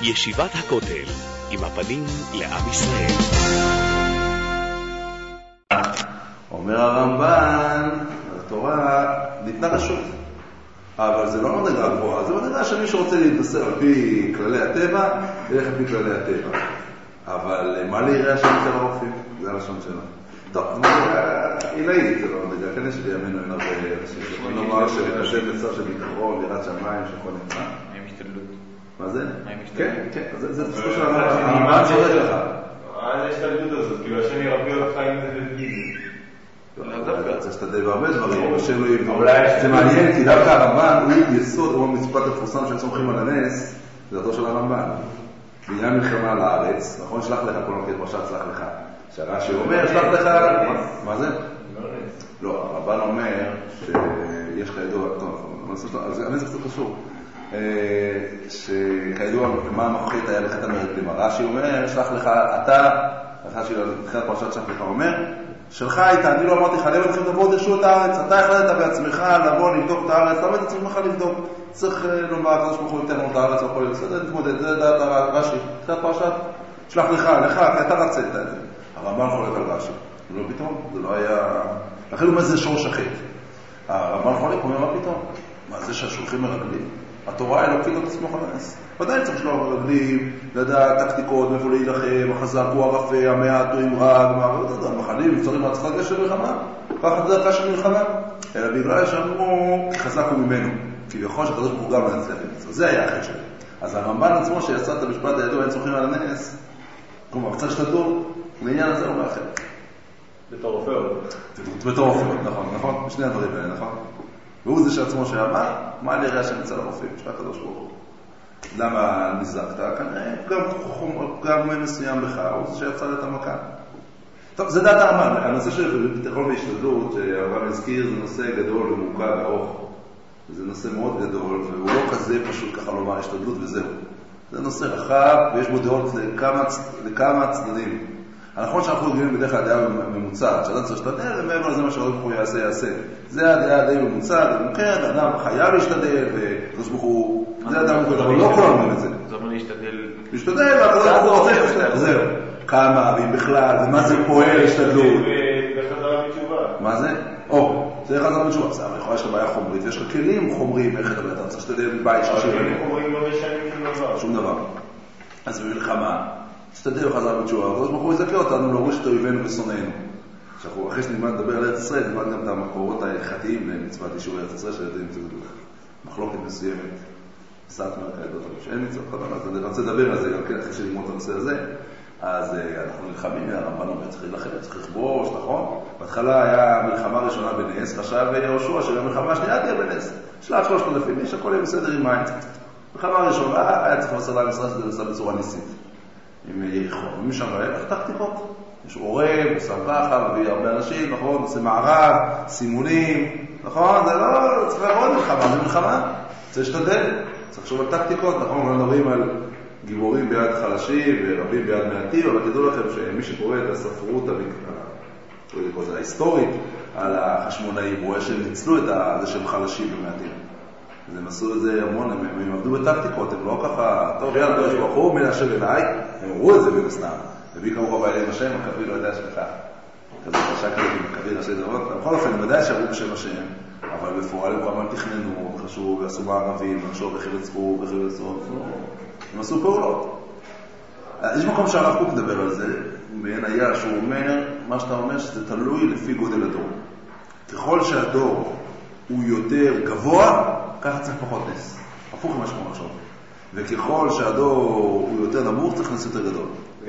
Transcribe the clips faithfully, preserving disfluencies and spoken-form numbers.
ישיבת הכותל, עם הפנים לעם ישראל. אומר הרמב"ן, התורה ניתנה רשות, אבל זה לא מדרגה גבוהה, זה מדרגה שמי שרוצה להתבשר על פי כללי הטבע, ילך על פי כללי הטבע. אבל מה ליראה שם אצל הרופאים? זה הלשון שלנו. טוב, זה מדרגה עילאית, זה לא מדרגה, כנראה שבימינו אין הרבה אנשים שיכולים לומר שבקשב מצב של ביטחון, יראת שמיים, שיכול נצא. מה עם השתדלות? מה זה? מה עם השתדלות? כן, כן, זה תספו של הרמב"ן צודק לך. מה זה השתדלות הזאת? כאילו השם ירפא אותך עם זה בגיל. דווקא צריך להשתדל בהרבה דברים, השם לא יבדור. זה מעניין, כי דווקא הרמב"ן הוא יסוד, הוא המשפט המפורסם שהם סומכים על הנס, זה אותו של הרמב"ן. בעניין מלחמה על הארץ, נכון, שלח לך כל מקד פרשת שלח לך. שהרש"י אומר, שלח לך, מה זה? לא, הרמב"ן אומר שיש כידוע, טוב, אני זה קצת חשוב, שכידוע מה המחית היה לך את המרקלים. הרש"י אומר, שלח לך, אתה, הרש"י לתחילת פרשת שלח לך אומר, שלך הייתה, אני לא אמרתי לך, למה צריכים לבוא דרשו את הארץ, אתה החלטת בעצמך לבוא לבדוק את הארץ, למה אתה צריך לך לבדוק? צריך לומר, אתה שמחו יותר לנו את הארץ, יכול להיות, זה תתמודד, זה דעת הרש"י, תחילת פרשת, שלח לך, לך, כי אתה רצית את זה. הרמב"ן חולק על רש"י, לא פתאום, זה לא היה, לכן הוא אומר זה שורש החטא. הרמב"ן חולק, הוא אומר מה פתאום? מה זה שהשולחים מרגלים? התורה האלוקית לא תסמוך על הנס. ודאי צריך לשלוח מרגלים, לדעת טקטיקות, מאיפה להילחם, החזק הוא הרפה, המעט הוא עם רע, המחלים, נפצרים מהצחק של מלחמה, ככה זה דרכה של מלחמה. אלא בגלל שאמרו, חזק הוא ממנו, כביכול שהקדוש ברוך הוא גם לא יצליח למצוא. זה היה החטא שלו. אז הרמב"ן עצמו שיצא את המשפט הידוע, אין סומכים על הנס, כלומר, קצת שתדור, לעניין הזה הוא מאחר. בתור רופא או? בתור רופא, נכון, נכון, בשני הדברים האלה, נכון. והוא זה שעצמו שאמר, מה נראה שם אצל הרופאים, של הקדוש ברוך הוא. למה נזרקת? כנראה גם מסוים לך, הוא זה שיצא את המכה. טוב, זה דעת הרמב"ן. הנושא של ביטחון והשתדלות, שהרמב"ן הזכיר, זה נושא גדול ומורכב וארוך. זה נושא מאוד גדול, והוא לא כזה פשוט ככה לומר השתדלות וזהו. זה נושא רחב, ויש בו דעות לכמה, לכמה צדדים. הנכון שאנחנו רגילים בדרך כלל דעה ממוצעת, שאדם צריך להשתדל, ומעבר לזה מה שהרבה ברוך הוא יעשה, יעשה. זה הדעה די ממוצעת, ומוכרת, האדם חייב להשתדל, וקדוש ברוך הוא, זה אדם מוכרת, אבל לא כולם אומרים את זה. זה אומר להשתדל. להשתדל, והקדוש ברוך הוא רוצה להשתדל. זהו. כמה, ואם בכלל, ומה זה פועל להשתדלות. וחזרה בתשובה. מה זה? או, זה חזרה בתשובה. זה יכול להיות בעיה חומרית, ויש לך כלים חומריים, איך אתה צריך להשתדל בבית של כלים חומריים לא משנים שום דבר. שום דבר. אז במלחמה, תשתדל וחזרה בתשובה, הקדוש ברוך הוא יזכה אותנו להוריש את אויבינו ושונאינו. עכשיו, אחרי שנלמד לדבר על ארץ ישראל, נלמד גם את המקורות ההלכתיים למצוות אישור ארץ ישראל, שיודעים מחלוקת מסוימת, סעת מהקהדות, שאין מצוות חדמה, אז אני רוצה לדבר על זה, גם כן אחרי שנלמוד את הנושא הזה, אז אנחנו נלחמים, הרמב"ן אומר, צריך להילחם, צריך לכבוש, נכון? בהתחלה היה מלחמה ראשונה בנס, חשב יהושע שהמלחמה השנייה תהיה בנס. שלח שלושת אלפים איש, הכל יהיה בסדר עם מים. מלחמה ראשונה היה צריך לבשר להם ישראל שזה נעשה בצורה ניסית. עם יריחו, ומשם היה לך טקטיקות. יש עורב, עושה ככה, מביא הרבה אנשים, נכון? עושה מערב, סימונים, נכון? זה לא, צריך לעבוד מלחמה, זה מלחמה. צריך להשתדל, צריך לחשוב על טקטיקות, נכון? אנחנו מדברים על גיבורים ביד חלשים ורבים ביד מעטים, אבל תדעו לכם שמי שקורא את הספרות ההיסטורית על החשמונאים, הוא רואה שהם ניצלו את זה שהם חלשים ומעטים. אז הם עשו את זה המון, הם, הם עבדו בטקטיקות, הם לא ככה, טוב, יאללה, הקדוש ברוך הוא, מן השם אליי, הם אמרו את זה מן הסתם. וביא כמוך בא אליהם השם, הקביל לא יודע שלך. כזה קשה כזה, הקביל ראשי דברות. בכל אופן, הם ודאי שעברו בשם השם, אבל בפועל הם כמובן תכננו, חשבו, ועשו מערבים, וחשבו איך ירצחו, ואיך ירצחו. הם עשו פעולות. יש מקום שהרב קוק מדבר על זה, בעין היה שהוא אומר, מה שאתה אומר שזה תלוי לפי גודל הדור. ככל שהדור הוא יותר גבוה, ככה צריך פחות נס. הפוך ממה שקורה עכשיו. וככל שהדור הוא יותר נמוך, צריך נס יותר גדול.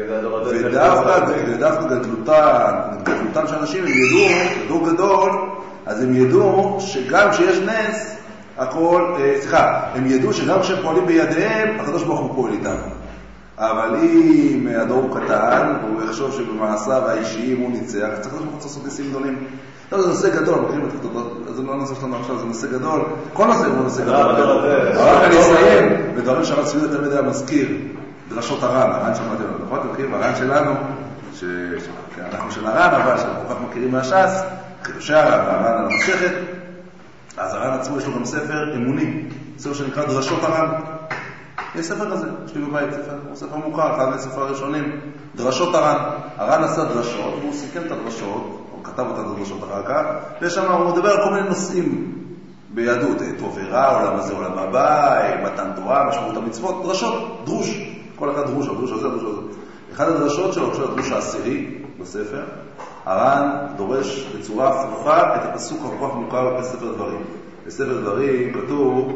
ודווקא גדלותם של אנשים, הם ידעו, דור גדול, אז הם ידעו שגם כשיש נס, הכל, סליחה, הם ידעו שגם כשהם פועלים בידיהם, הקדוש ברוך הוא פועל איתם. אבל אם הדור קטן, הוא יחשוב שבמעשיו האישיים הוא ניצח, צריך לקדוש ברוך הוא לעשות ניסים גדולים. לא, זה נושא גדול, מכירים את הכתובות, זה לא נושא שלנו עכשיו, זה נושא גדול, כל נושא הוא נושא גדול. אבל אני אסיים, בדברים שהרב צבי יותר מדי מזכיר, דרשות הר"ן, הר"ן שמעתם לנו, נכון? אתם מכירים, הר"ן שלנו, שאנחנו של הר"ן, אבל שאנחנו כל כך מכירים מהש"ס, חידושי הר"ן, הר"ן על המסכת, אז הר"ן עצמו יש לו גם ספר אמונים, ספר שנקרא דרשות הר"ן. יש ספר כזה, יש לי בבית ספר, הוא ספר מוכר, אחד מהספר הראשונים, דרשות הר"ן. הר"ן עשה דרשות, והוא סיכם את הדרשות, הוא כתב אותה הדרשות אחר כך, ושם הוא מדבר על כל מיני נושאים ביהדות, טוב ורע, עולם הזה, עולם הבא, מתן תורה, משמעות המצוות, דרשות, דרוש, כל אחד דרוש, הדרוש הזה, הדרוש הזה. אחד הדרשות שלו, כשהוא הדרוש העשירי בספר, הר"ן דורש בצורה הפוכה את הפסוק הכל כך מוכר בספר דברים. בספר דברים כתוב,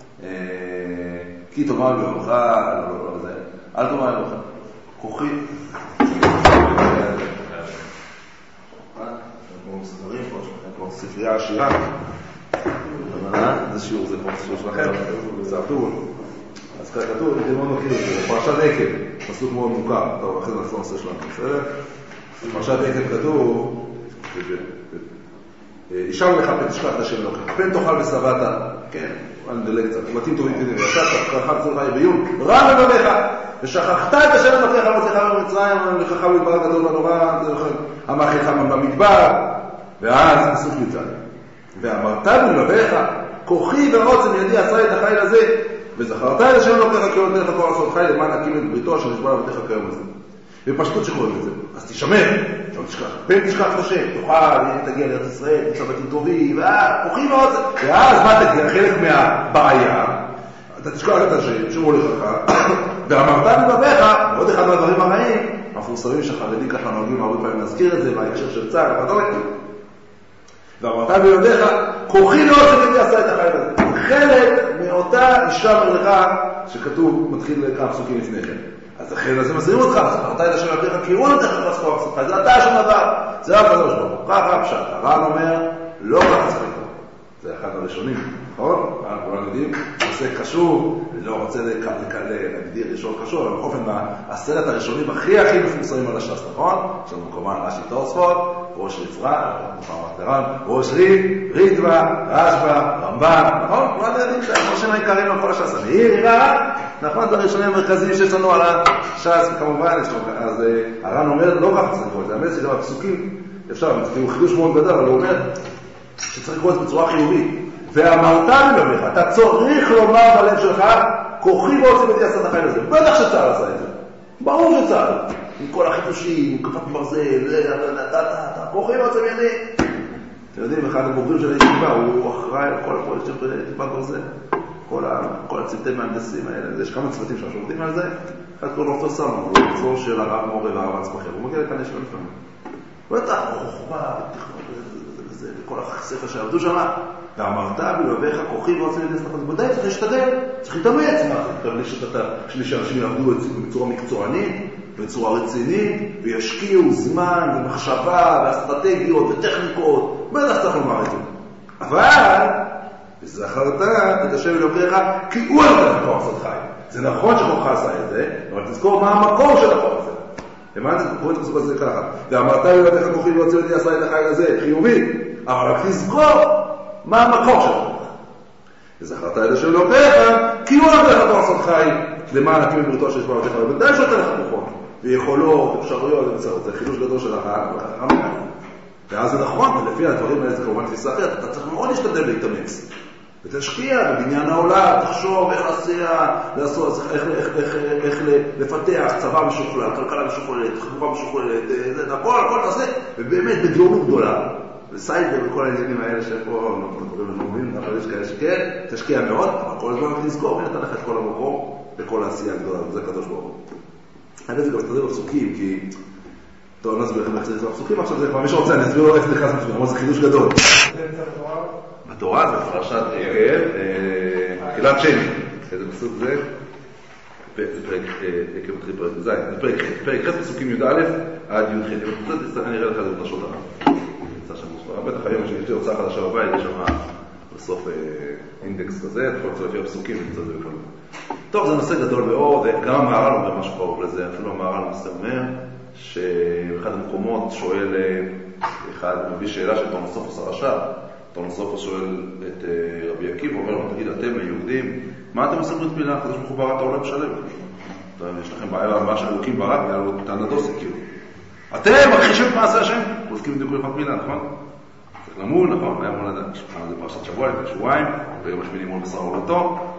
כי תאמר לבך, אל תאמר לבך, כוחי. אנחנו מסדרים פה, אנחנו ספרייה עשירה. זה שיעור, זה פה שיעור שלכם, זה ארטור. אז כאן כתוב, אני מאוד מכיר את זה, פרשת עקב, פסוק מאוד מוכר, טוב, אחרי זה נחזור נושא שלנו, בסדר? פרשת עקב כתוב, אישה לך פן תשכח את השם אלוקיך, פן תאכל ושבעת, כן, אני מדלג קצת, מתאים טובים כדי, וישבת, כרחת צורך בעיון, רע לבביך, ושכחת את השם אלוקיך, מוצאך במצרים, לכך במדבר הגדול והנורא, המאכילך במדבר, ואז פסוק מצרים. ואמרת בלבביך, כוחי ועוצם ידי עשה את החיל הזה, וזכרת את השם אלוקיך כי הוא נותן לך כל לעשות חיל למען להקים את בריתו אשר נשבע לבתיך כיום הזה. בפשטות שקוראים את זה. אז תשמר, לא תשכח. פן תשכח את השם, תאכל, תגיע לארץ ישראל, תמצא בתים טובים, כוחי ועוצם. ואז מה תגיע? חלק מהבעיה, אתה תשכח את השם, שמור לך, ואמרת בלבביך, ועוד אחד מהדברים הרעים, המפורסמים שחרדים ככה נוהגים הרבה פעמים להזכיר את זה, בהקשר של צה"ל, וכדומה. ואמרת בלבביך, כוחי ועוצם ידי עשה את החיל הזה. חלק מאותה אישה מלכה שכתוב, מתחיל כמה פסוקים לפני כן. אז לכן זה מזהים אותך, זכרת את השם אלוקיך, כי הוא נותן לך לעשות הפסוק, זה אתה שום דבר, זה רק הקדוש ברוך הוא. ככה הפשט, הר"ן אומר, לא ככה צריך לקרוא. זה אחד הראשונים, נכון? כולם יודעים, נושא קשור, לא רוצה להגדיר ראשון קשור, אבל באופן מהעשרת הראשונים הכי הכי מפורסמים על הש"ס, נכון? יש לנו כמובן רש"י תוספות, ראש רפרן, ראש ריב, ריטב"א, רשב"א, רמב"ם, נכון? כולם יודעים שהראשים העיקריים על כל הש"ס. המאיר, יראה, נכון? זה הראשונים המרכזיים שיש לנו על הש"ס, וכמובן, אז הר"ן אומר, לא ככה צריך לקרוא את זה, האמת שגם הפסוקים, אפשר, הוא חידוש מאוד גדול, אבל הוא אומר שצריך לקרוא את זה בצורה חיובית. ואמרת בלבביך, אתה צריך לומר בלב שלך, כוחי ועוצם ידי עשה את החיל הזה. בטח שצה"ל עשה את זה. ברור שצה"ל. עם כל החידושים, עם כפת ברזל, כוחי ועוצם ידי. אתם יודעים, אחד הבוגרים של הישיבה, הוא אחראי על כל הפועל של כפת ברזל. כל הצוותי מהנדסים האלה. יש כמה צוותים שעובדים על זה. אחד כל רופא סמר, הוא רופא של הרב מורה והרב עצמכם. הוא מגיע לכאן יש לו לפעמים. בטח, חוכמה, תכנון, וכל הספר שעבדו שם. ואמרת בלבביך, כוחי ועוצם ידי עשה את החיל הזה. בוודאי, צריך להשתדל, צריך להתאמץ. שאנשים יעבדו בצורה מקצוענית, בצורה רצינית, וישקיעו זמן ומחשבה ואסטרטגיות וטכניקות. בטח צריך לומר את זה. אבל, וזכרת את השם אלוקיך, כי הוא נותן לך כוח לעשות חיל. זה נכון שכוחך עשה את זה, אבל תזכור מה המקור של הכוח הזה. למען זה, קוראים את הפסוק הזה ככה. ואמרת בלבביך, כוחי ועוצם ידי עשה את החיל הזה, חיובי. אבל רק תזכור מה המקור של הכוח. וזכרת את השם אלוקיך, כי הוא נותן לך כוח לעשות חיל, למען להקים את בריתו של נשבע לבתיך. ובוודאי שנותן לך כוחות. ויכולות, אפשרויות, זה חילוש גדול של החכמים. ואז זה נכון, לפי הדברים האלה זה כמובן תפיסה אחרת, אתה צריך מאוד להשתדל להתאמץ. ותשקיע בבניין העולם, תחשוב איך להסיע, לעשות, איך, איך, איך, איך לפתח צבא משוכלל, כלכלה משוכללת, תחבורה משוכללת, הכל, הכל תעשה, ובאמת בגאונות גדולה. וסייבר וכל העניינים האלה שפה אנחנו קוראים לנומים, אבל יש כאלה שכן, תשקיע מאוד, אבל כל הזמן תזכור, ונתן לך את כל המקור וכל העשייה הגדולה, וזה קדוש ברוך הוא. אני זה גם מסתדר בפסוקים, כי... טוב, נסביר לכם איך זה נקרא בפסוקים, עכשיו זה כבר מי שרוצה, אני אסביר לו איך זה נקרא בפסוקים, אבל זה חידוש גדול. בתורה זה פרשת עקב, תחילת שני, איזה פסוק זה? זה פרק עקב מתחיל פרק ז', זה פרק ח' פסוקים י' א' עד י' ח'. אני אראה לך את דרשות הרב. נמצא שם מוסבר. בטח היום יש לי הוצאה חדשה בבית, יש שם בסוף אינדקס כזה, אתה יכול לצוא לפי הפסוקים ונמצא את זה בקלות. טוב, זה נושא גדול מאוד, גם המהר"ל אומר משהו קרוב לזה, אפילו המהר"ל נושא אומר שבאחד המקומות שואל אחד, מביא שאלה של תורנוסופוס הרשע, תורנוסופוס שואל את רבי עקיבא, אומר לו, תגיד, אתם היהודים, מה אתם עושים ברית מילה? הקדוש ברוך הוא ברא את העולם שלם. יש לכם בעיה, מה שאלוקים ברא, היה לו טענדוסי, כאילו. אתם מכחישים את מעשה השם? עוסקים בדיוק ברית מילה, נכון? צריך למול, נכון? היה מולדה. זה פרשת שבוע, לפני שבועיים, ביום השמיני מול בשר עולתו. אז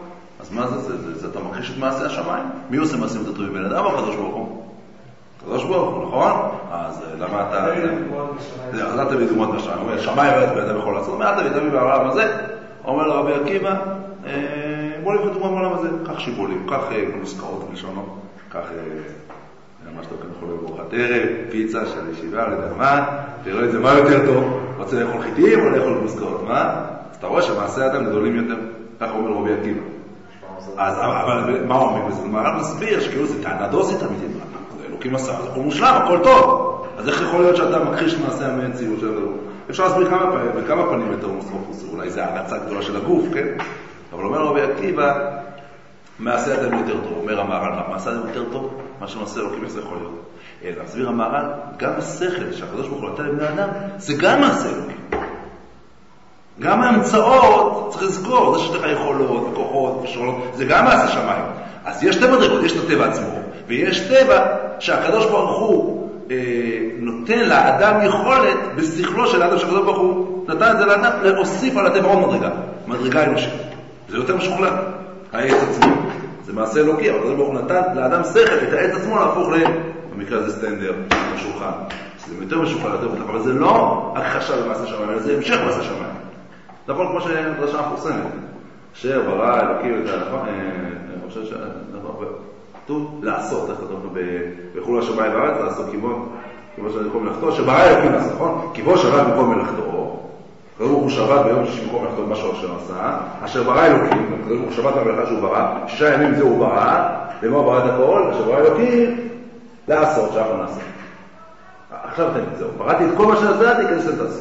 אז מה זה? זה, זה, זה אתה מכחיש את מעשה השמיים. מי עושה מעשים יותר טובים בן אדם או הקדוש ברוך הוא? הקדוש ברוך הוא, נכון? אז למה אתה... זה, אז אל תביא דוגמאות בשמיים. הוא אומר, שמיים בן אדם יכול לעשות. מה תביא, תביא בעולם הזה? אומר לרבי עקיבא, בוא נביא דוגמה בעולם הזה. כך שיבולים, כך נוסקאות בלשונות, כך... מה שאתה כאן יכול לאכול ארוחת ערב, פיצה של ישיבה, לא יודע מה, תראה את זה מה יותר טוב, רוצה לאכול חיטים או לאכול מוסקאות, מה? אז אתה רואה שמעשי האדם גדולים יותר, כך אומר רבי עקיבא. אז אבל מה הוא אומר בזה? הוא רק מסביר שכאילו זה טענה דוסית אמיתית, אלוקים עשה, זה הכל מושלם, הכל טוב. אז איך יכול להיות שאתה מכחיש מעשי המציאות שלו? אפשר להסביר כמה פעמים, בכמה פנים יותר מוסקופוס, אולי זה ההרצה גדולה של הגוף, כן? אבל אומר רבי עקיבא, מעשה אדם יותר טוב, אומר המהר"ל, מעשה אדם יותר טוב, מה שמעשה אלוקים איך זה יכול להיות. להסביר המהר"ל, גם השכל שהקדוש ברוך הוא נתן לבני אדם, זה גם מעשה אלוקים. גם ההמצאות, צריך לזכור, זה שיש לך יכולות וכוחות ושאולות, זה גם מעשה שמיים. אז יש טבע דרגות, יש את הטבע עצמו, ויש טבע שהקדוש ברוך הוא אה, נותן לאדם יכולת בשכלו של האדם שהקדוש ברוך הוא נתן את זה לאדם, להוסיף על הטבע עוד מדרגה, מדרגה אנושית. זה יותר משוכלל, העץ עצמו. זה מעשה אלוקי, אבל הקדוש ברוך הוא נתן לאדם שכל, את העץ עצמו להפוך להם, במקרה הזה סטנדר, משולחן. זה יותר משוכלל, יותר בטח, אבל זה לא הכחשה במעשה שמיים, אלא זה המשך מעשה שמיים. נכון כמו שדרשה מפורסמת, אשר ברא אלוקים את ה... אני חושב ש... כתוב לעשות, איך כתוב בחול השמיים בארץ, לעשות כיוון, כיוון שאני יכול מלאכתו, שברא אלוקים לעשות, נכון? כיוון שבת במקום מלאכתו, כתוב הוא שבת ביום שישי במקום מלאכתו משהו אשר עשה, אשר ברא אלוקים, כתוב הוא שבת במלאכה שהוא ברא, שישה ימים זה הוא ברא, למה הוא ברא את הכל, אשר ברא אלוקים לעשות, שאנחנו נעשה. עכשיו תן את זה, בראתי את כל מה שעשיתי, כדי שאתם תעשו.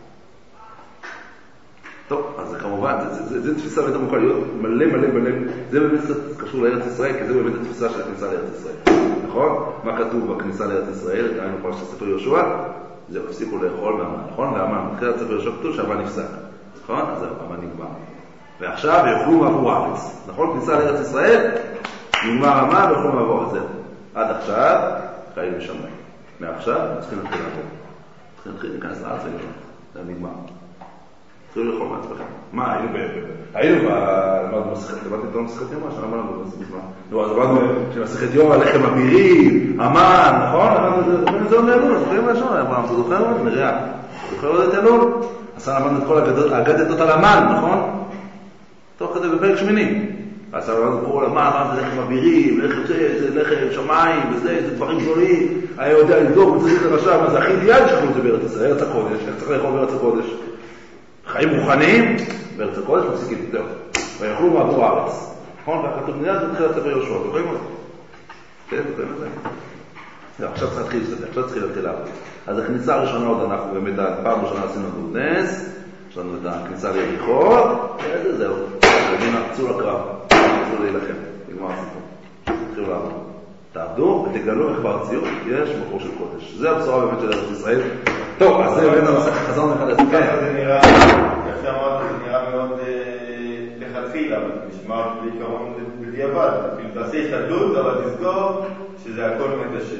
טוב, אז זה כמובן, זה, זה, זה תפיסה יותר מוכה להיות מלא מלא מלא, זה באמת קשור לארץ ישראל, כי זה באמת התפיסה של הכניסה לארץ ישראל. נכון? מה כתוב בכניסה לארץ ישראל? ראינו כבר שספר יהושע, זה הפסיקו לאכול והמן, נכון? והמן, בתחילת ספר יהושע כתוב שהמן נפסק, נכון? אז המן נגמר. ועכשיו יאכלו מעבור הארץ, נכון? כניסה לארץ ישראל, נגמר המן ויאכלו מעבור את זה. עד עכשיו, חיים משמיים. מעכשיו, צריכים להתחיל לעבור. צריכים להתחיל להיכנס לארץ ולבוא. זה נגמר. תראו לאכול מעצמכם. מה, היינו ב... היינו ב... למדנו מסכת, למדתי את המסכת יום, השנה למדנו בזמן. נו, אז למדנו שמסכת יום, הלחם אבירי, המן, נכון? למדנו את זה עוד לאלול, זוכרים לשון, אברהם, אתה זוכר עוד? נראה. זוכר עוד את אלול? אז למדנו את כל האגדתות על המן, נכון? תוך כזה בפרק שמיני. אז למדנו את כל המן, המן זה לחם אבירי, זה לחם שמיים, וזה, זה דברים גדולים. היה יודע לבדוק, מצליח לרשם, אז זה הכי אידיאלי שכנו את זה בארץ ישראל, ארץ הקודש, איך צריך לאכול בארץ הקודש? חיים רוחניים, בארץ הקודש מפסיקים יותר. ויאכלו מעבור הארץ. נכון? כך כתוב מיד בתחילת ספר יהושע. אתם רואים את זה? כן, אתם רואים את זה? עכשיו צריך להתחיל לסתכל, עכשיו צריך להתחיל לעבוד. אז הכניסה הראשונה עוד אנחנו באמת, פעם ראשונה עשינו את נס, יש לנו את הכניסה ליריחו, וזה זהו. הנה, צאו לקרב, צאו להילחם, נגמר הסיפור. תתחילו לעבוד. תעבדו ותגלו איך בארציות יש מקור של קודש. זה הבשורה באמת של ארץ ישראל. טוב, אז זה באמת הנושא, חזרנו אחד לזה. זה נראה, איך שאמרת, זה נראה מאוד לחתחילה, אבל נשמע בעיקרון בדיעבד. כאילו תעשה השתדלות, אבל תזכור שזה הכל מתשב.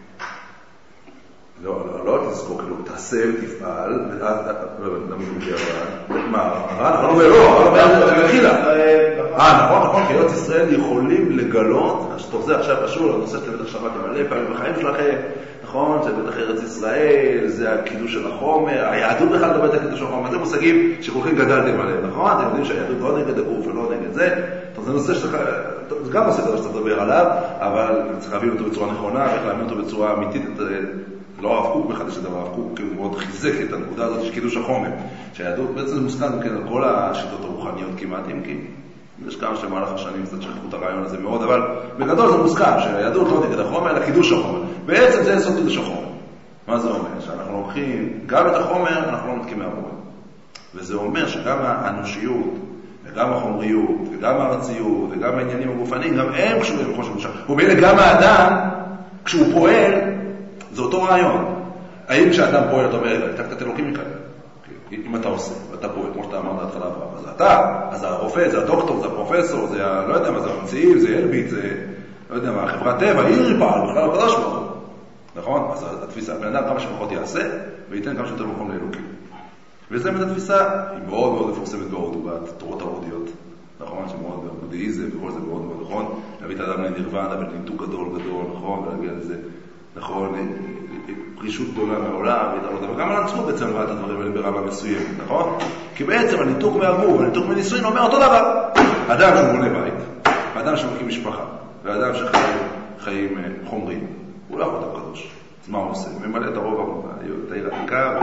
לא, לא תזכור, כאילו, תעשה ותפעל, ואז, לא יודע, נמיד בדיעבד. מה, אנחנו לא אומר, לא, זה מתחילה. אה, נכון, נכון, כי ארץ ישראל יכולים לגלות, אז טוב, זה עכשיו קשור לנושא שאתם בטח שמעתם מלא פעמים בחיים שלכם, נכון, זה בטח ארץ ישראל, זה הקידוש של החומר, היהדות בכלל לא בטח הקידוש של החומר, זה מושגים שכולכם גדלתם עליהם, נכון? אתם יודעים שהיהדות לא נגד הגוף ולא נגד זה, טוב, זה נושא שצריך, זה גם נושא כזה שצריך לדבר עליו, אבל צריך להבין אותו בצורה נכונה, איך להבין אותו בצורה אמיתית, לא הרב קוק מחדש את דבר, הרב קוק כאילו מאוד חיזק את הנקודה הזאת של קידוש החומר, שהיהדות בעצם זה מוסכם כן, על כל השיטות הרוחניות כמעט, אם כי יש כמה שבמהלך השנים קצת שכחו את הרעיון הזה מאוד, אבל בגדול זה מוסכם שהיהדות לא נגד החומר, אלא קידוש החומר. בעצם זה יסוד קידוש החומר. מה זה אומר? שאנחנו לוקחים גם את החומר, אנחנו לא מתקים מהבורא. וזה אומר שגם האנושיות, וגם החומריות, וגם הארציות, וגם העניינים הגופניים, גם הם קשורים לחוש המושך. ובאלה גם האדם, כשהוא פועל, זה אותו רעיון. האם כשאדם פועל, אתה אומר, אתה קצת אלוקים מכאן. אם אתה עושה, ואתה פועל, כמו שאתה אמרת להתחלה אברהם, אז אתה, אז הרופא, זה הדוקטור, זה הפרופסור, זה ה... לא יודע מה, זה המציעים, זה אלביט, זה, לא יודע מה, חברת טבע, היא ריפל, בכלל הקדוש ברוך הוא. נכון? אז התפיסה, בן אדם כמה שפחות יעשה, וייתן כמה שיותר מקום לאלוקים. וזה באמת התפיסה, היא מאוד מאוד מפורסמת בהודו, בתורות ההודיות. נכון? שמאוד בודהיזם וכל זה מאוד מאוד נכון. להביא את האדם לנירוונה ולניתוק גדול גדול, נכון? ולהגיע לזה, נכון? פרישות גדולה מהעולם, וגם הנצרות בעצם ראה את הדברים האלה ברמה מסוימת, נכון? כי בעצם הניתוק מהגוף, הניתוק מנישואין אומר אותו דבר. אדם שבונה בית, האדם שמקים משפחה, והאדם שחיים חיים חומרים, הוא לא יכול להיות קדוש. אז מה הוא עושה? ממלא את הרוב, את העיר העתיקה,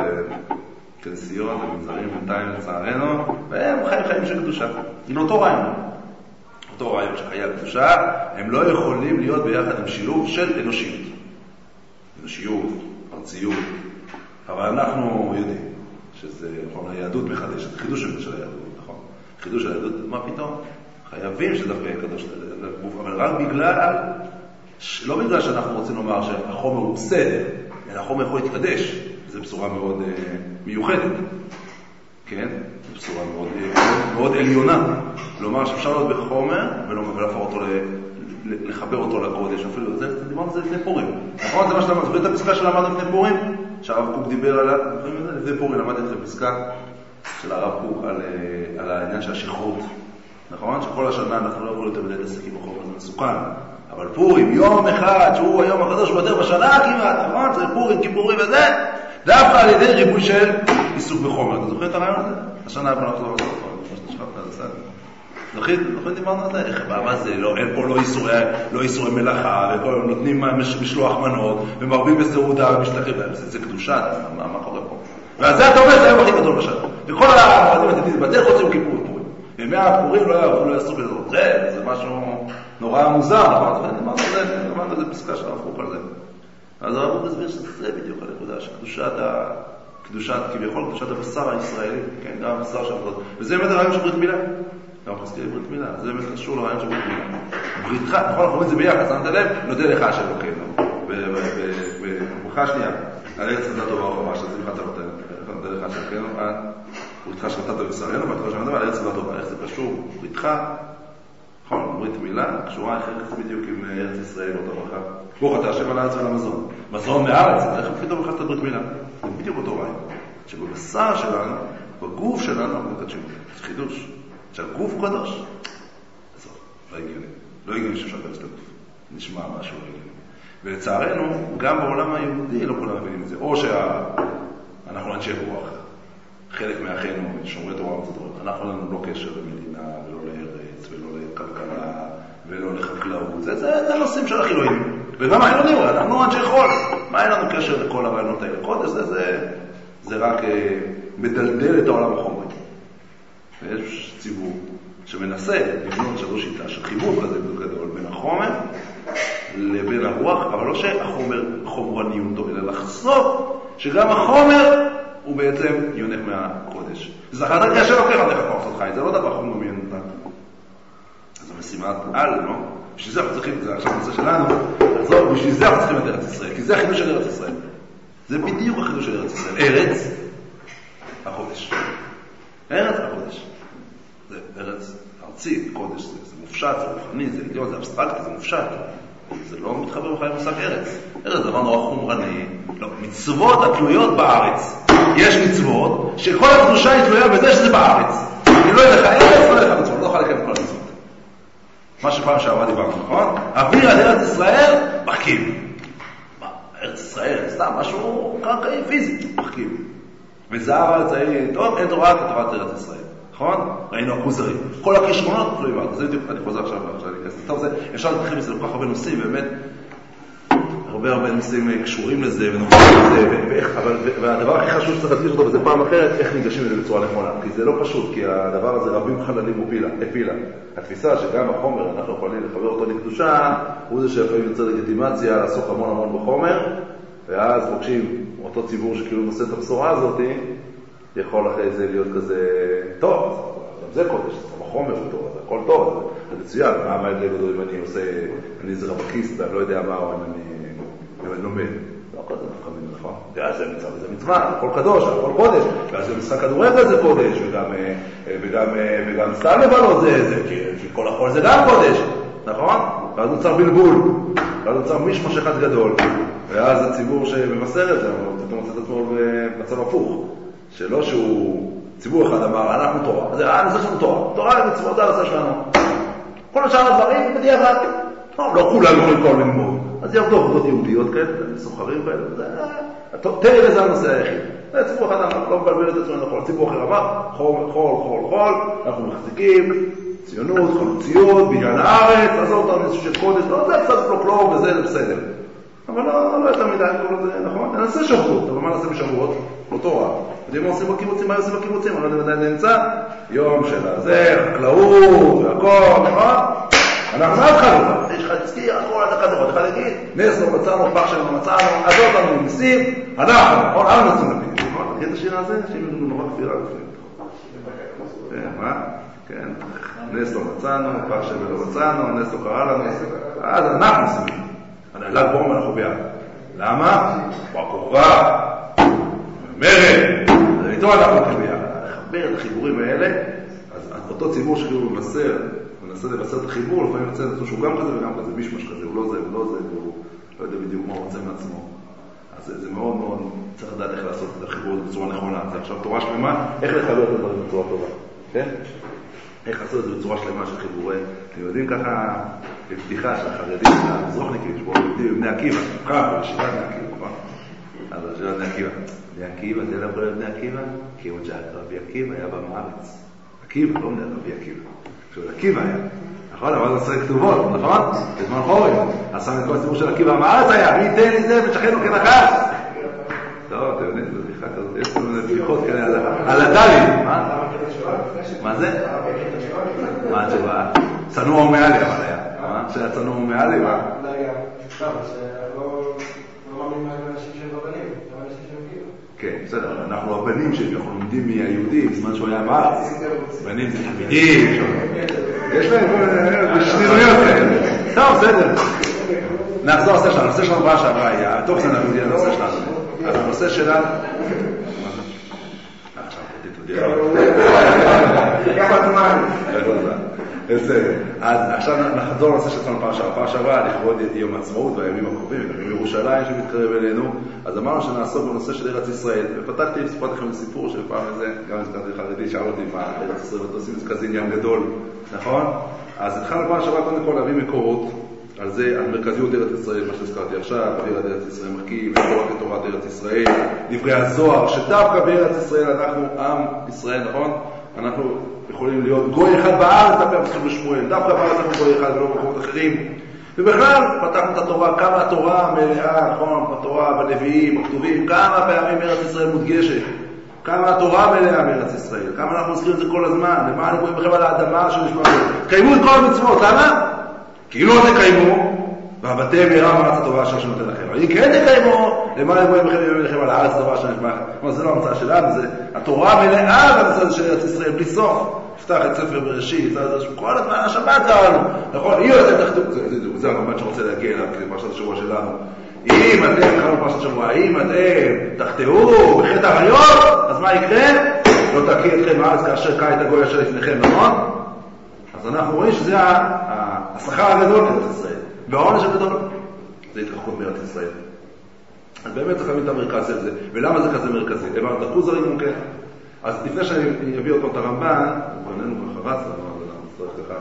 וכנסיון ומנזרים בינתיים לצערנו, והם חיים חיים של קדושה. עם אותו רעיון. אותו רעיון שחיי הקדושה, הם לא יכולים להיות ביחד עם שילוב של אנושיות. אנושיות, ארציות. אבל אנחנו יודעים שזה, נכון, היהדות מחדשת, חידוש של היהדות, נכון? חידוש של היהדות, מה פתאום? חייבים שדווקא יהיה קדוש לגוף, אבל רק בגלל, לא בגלל שאנחנו רוצים לומר שהחומר הוא בסדר, אלא החומר יכול להתקדש, זו בשורה מאוד uh, מיוחדת, כן? זו בשורה מאוד, מאוד עליונה, לומר שאפשר להיות בחומר ולהפוך אותו, לחבר אותו לקודש, אפילו זה, דיברנו זה לפני פורים, נכון? זה מה שאתה זוכר את הפסקה של למדנו לפני פורים, שהרב קוק דיבר עליה, לפני פורים למדתי את הפסקה של הרב קוק על, על העניין של השכרות, נכון? שכל השנה אנחנו לא יכולים לתבדל את עסקים בחומר, זה מסוכן. אבל פורים, יום אחד, שהוא היום הקדוש ביותר בשנה כמעט, נכון? זה פורים, כיפורים וזה, דווקא על ידי ריבוי של עיסוק בחומר. אתה זוכר את הרעיון הזה? השנה אנחנו לא יכולים לעשות את זה, מה שאתה שכחת, זה סעד. זוכרים? זוכרים דיברנו על זה? איך, מה זה? לא, אין פה לא איסורי, לא איסורי מלאכה, וכל נותנים משלוח מנות, ומרבים בסעודה ומשתחים, זה, זה קדושה, מה, מה קורה פה? ועל זה אתה אומר, זה היום הכי גדול בשנה. וכל המועדים עתידים, בדרך רוצים כיפור פורים. ימי הפורים לא יעשו בזה, זה משהו נורא מוזר, אמרנו את זה פסקה של הרב קוק על זה. אז הרב קוק הסביר שזה בדיוק הנקודה, שקדושת, קדושת, כביכול קדושת הבשר הישראלי, כן, גם הבשר של הבשר, וזה באמת הרעיון של ברית מילה. גם חזקי ברית מילה, זה באמת קשור לרעיון של ברית מילה. בריתך, נכון, אנחנו רואים את זה ביחד, שמת לב, נודה לך השם אלוקינו. וברוכה השנייה, על ארץ נתת טובה ורחבה, שזה לך אתה נודה לך השם אלוקינו, בריתך שנתת בבשרנו, ואתה חושב על ארץ נתת טובה, איך זה קשור? בריתך, נכון, ברית מילה, קשורה אחרת בדיוק עם ארץ ישראל, אותו ברכה. ברוך אתה השם על הארץ ועל המזון. מזון מארץ, איך פתאום נכנסת ברית מילה? זה בדיוק אותו רעיון. שבבשר שלנו, בגוף שלנו, אנחנו מקדשים. זה חידוש. שהגוף קדוש. עזוב, לא הגיוני. לא הגיוני שאפשר לקדש את הגוף. נשמע משהו לא הגיוני. ולצערנו, גם בעולם היהודי לא כולם מבינים את זה. או שאנחנו אנשי רוח. חלק מאחינו, שומרי תורה ומצדות. אנחנו לנו לא קשר למדינה ולא לארץ ולא לכלכלה ולא לחקלאות. זה, זה, זה נושאים של החילונים. וגם החילונים, אנחנו אנשי חול. מה אין לנו קשר לכל הרעיונות האלה? קודש זה, זה, זה רק אה, מדלדל את העולם החומרי. ויש ציבור שמנסה לבנות שלוש שיטה של חיבור כזה גדול בין החומר לבין הרוח, אבל לא שהחומר חומרניות, אלא לחשוף שגם החומר הוא בעצם יונק מהקודש. זכרת כאשר לוקח עליך כוח אותך, זה לא דבר חומר מיונק. זו משימת על, לא? בשביל זה אנחנו צריכים, זה עכשיו הנושא שלנו, עזוב, בשביל זה אנחנו צריכים את ארץ ישראל, כי זה החידוש של ארץ ישראל. זה בדיוק החידוש של ארץ ישראל. ארץ, הקודש. ארץ, הקודש. זה ארץ ארצית, קודש, זה, זה מופשט, זה רוחני, זה אידיון, זה אבסטרקטי, זה מופשט. זה לא מתחבר בכלל למושג ארץ. ארץ זה דבר נורא חומרני. לא, מצוות התלויות בארץ. יש מצוות שכל הקדושה היא תלויה בזה שזה בארץ. אם לא ילך ארץ, לא ילך מצוות, לא יכול לקיים כל המצוות. מה שפעם שעברה דיברנו, נכון? אוויר על ארץ ישראל, מחכים. מה, ארץ ישראל, סתם, משהו קרקעי, פיזי, מחכים. וזהב על צעיר, טוב, אין תורה כתורת ארץ ישראל. נכון? ראינו הכוזרים. כל הכישרונות תלוי בארץ. זה בדיוק, אני חוזר עכשיו, עכשיו אני אכנס. טוב, זה, אפשר להתחיל מזה לכל כך הרבה נושאים, באמת, הרבה הרבה נושאים קשורים לזה, ונושאים לזה, ואיך, אבל, והדבר הכי חשוב שצריך להדגיש אותו, וזה פעם אחרת, איך ניגשים לזה בצורה נכונה. כי זה לא פשוט, כי הדבר הזה רבים חללים ופילה, הפילה. התפיסה שגם החומר, אנחנו יכולים לחבר אותו לקדושה, הוא זה שלפעמים יוצא לגיטימציה, לעסוק המון המון בחומר, ואז פוגשים אותו ציבור שכאילו נושא את הבשורה הזאת, יכול אחרי זה להיות כזה, טוב, גם זה קודש, זה החומר הוא טוב, זה הכל טוב, זה מצוין, מה מה ידע גדול אם אני עושה, אני איזה רבקיסט, אני לא יודע מה, או אם אני לומד. לא כזה נפחמים, נכון? זה מצווה, זה מצווה, הכל קדוש, הכל קודש, ואז זה משחק כדורגל זה קודש, וגם סתם לבלות זה, כי כל החול זה גם קודש, נכון? ואז נוצר בלבול, ואז נוצר מישמש אחד גדול, ואז הציבור שמבשר את זה, הוא מוצא את עצמו במצב הפוך. שלא שהוא ציבור אחד אמר, אנחנו תורה. אז הנושא שלנו תורה. תורה ומצוות זה הנושא שלנו. כל השאר הדברים בדיעבד. לא כולם יכולים כל ללמוד. אז ירדו עבודות יהודיות כאלה, סוחרים כאלה. תראה לזה הנושא היחיד. ציבור אחד אמר, לא מבלבל את עצמנו לכל. ציבור אחר אמר, חול, חול, חול, חול. אנחנו מחזיקים, ציונות, חלוציות, בניין הארץ, עזור אותנו איזשהו של קודש. לא, זה קצת פלופלור וזה בסדר. אבל לא, לא יותר מדי, נכון? נעשה שבועות, אבל מה נעשה בשבועות? לא תורה. יודעים מה עושים בקיבוצים? מה עושים בקיבוצים? אני לא יודע מדי נמצא. יום של הזה, חקלאות, והכל, נכון? אנחנו מה התחלנו? יש לך תזכיר, הכל עד אחד אחד, אחד יגיד, נס לא מצאנו, פח שלנו מצאנו, עזור אותנו ממיסים, אנחנו, נכון? אנו נעשים למיסים, נכון? תגיד את השיר הזה? שיר נורא כפירה לפני. מה? כן. נס לא מצאנו, פח שלנו לא מצאנו, נס לא קרה לנו, אז אנחנו עושים. ל"ג בעומר אנחנו ביחד. למה? בקורבה, מרד, איתו אנחנו הולכים ביחד. לחבר את החיבורים האלה, אז אותו ציבור שכאילו מבשר, מנסה לבשר את החיבור, לפעמים יוצא את זה שהוא גם כזה וגם כזה, מישמש כזה, הוא לא זה, הוא לא זה, והוא לא יודע בדיוק מה הוא רוצה מעצמו. אז זה מאוד מאוד, צריך לדעת איך לעשות את החיבור בצורה נכונה. זה עכשיו תורה שלמה, איך לחבר את הדברים בצורה טובה. כן? איך לעשות את זה בצורה שלמה של חיבורי. אתם יודעים ככה, בפתיחה של החרדים, המזרוחניקים, שבו עובדים בבני עקיבא, ככה, בשירת בני עקיבא, נכון? אז בשירת בני עקיבא. בני עקיבא, תהיה להם בני עקיבא, כי הוא ג'אק, רבי עקיבא היה במארץ. עקיבא, לא מנהל רבי עקיבא. כשהוא עקיבא היה. נכון, אבל זה עשרה כתובות, נכון? בזמן חורי. אז שם את כל הסיפור של עקיבא במארץ היה, מי ייתן לי זה ותשכנו כנחש. לא, אתם יודעים, זו בדיחה כזאת, יש לנו בדיחות כאלה על הדלים. מה זה? מה התשובה? צנוע ומעלי, אבל היה. מה? שהיה צנוע ומעלי, מה? לא היה. טוב, שאנחנו לא מאמינים לאנשים שהם בבנים, לא אנשים שהם כאילו. כן, בסדר, אנחנו הבנים שאנחנו לומדים מהיהודים, בזמן שהוא היה בארץ. בנים זה תלמידים. יש להם שניזויות כאלה. טוב, בסדר. נחזור לנושא שלנו. הנושא שלנו באה שעברה היה, טוב זה נביא לנושא שלנו. אז הנושא שלנו... אז עכשיו נחזור לנושא שלנו פעם שעברה. פעם שעברה לכבוד יום העצמאות והימים הקרובים, יום ירושלים שמתקרב אלינו. אז אמרנו שנעסוק בנושא של ארץ ישראל. ופתחתי סיפרתי לכם סיפור שפעם הזה, גם הזכרתי חרדי, שאל אותי מה ארץ ישראל ואתה עושים כזה עניין גדול, נכון? אז התחלנו פעם שעברה קודם כל להביא מקורות על זה, על מרכזיות ארץ ישראל, מה שהזכרתי עכשיו, אווירת ארץ ישראל מקים, ותורת לתורת ארץ ישראל, דברי הזוהר, שדווקא בארץ ישראל אנחנו עם ישראל, נכון? אנחנו יכולים להיות גוי אחד בארץ, דווקא צריכים בשמואל, דווקא בארץ אנחנו גוי אחד ולא במקומות אחרים. ובכלל, פתחנו את התורה, כמה התורה מלאה, נכון? התורה בנביאים, בכתובים, כמה פעמים ארץ ישראל מודגשת, כמה התורה מלאה בארץ ישראל, כמה אנחנו מזכירים את זה כל הזמן, למה אנחנו רואים בכם על האדמה שנשמע בו. קיימו את כל המצוות, למה? כאילו לא תקיימו, והבתם יראה מארץ הטובה אשר שנותן לכם. אבל אם כן תקיימו, למה יבואי לכם על הארץ הטובה אשר נשמע לכם? זה לא המצאה שלנו, זה התורה מלאה בנושא הזה של ארץ ישראל, בלי סוף. פתח את ספר בראשית, כל הזמן השבת קראנו. נכון, אם אתם תחתו, זה הרמב"ן שרוצה להגיע אליו, כי זה פרשת השבוע שלנו. אם אתם, קראנו פרשת השבוע, אם אתם תחתאו בחטא העריות, אז מה יקרה? לא תקיא אתכם הארץ כאשר קע את הגוי אשר לפניכם, נכון? אז אנחנו רואים שזה השכר הגדול בארץ ישראל, והעונש הגדול זה התרחקות מארץ ישראל. אז באמת צריך להבין את המרכז של זה, ולמה זה כזה מרכזי? אבל דרכו זרים מומחה. אז לפני שאני אביא אותו את הרמב"ן, הוא עננו ככה רץ, אנחנו צריך ככה,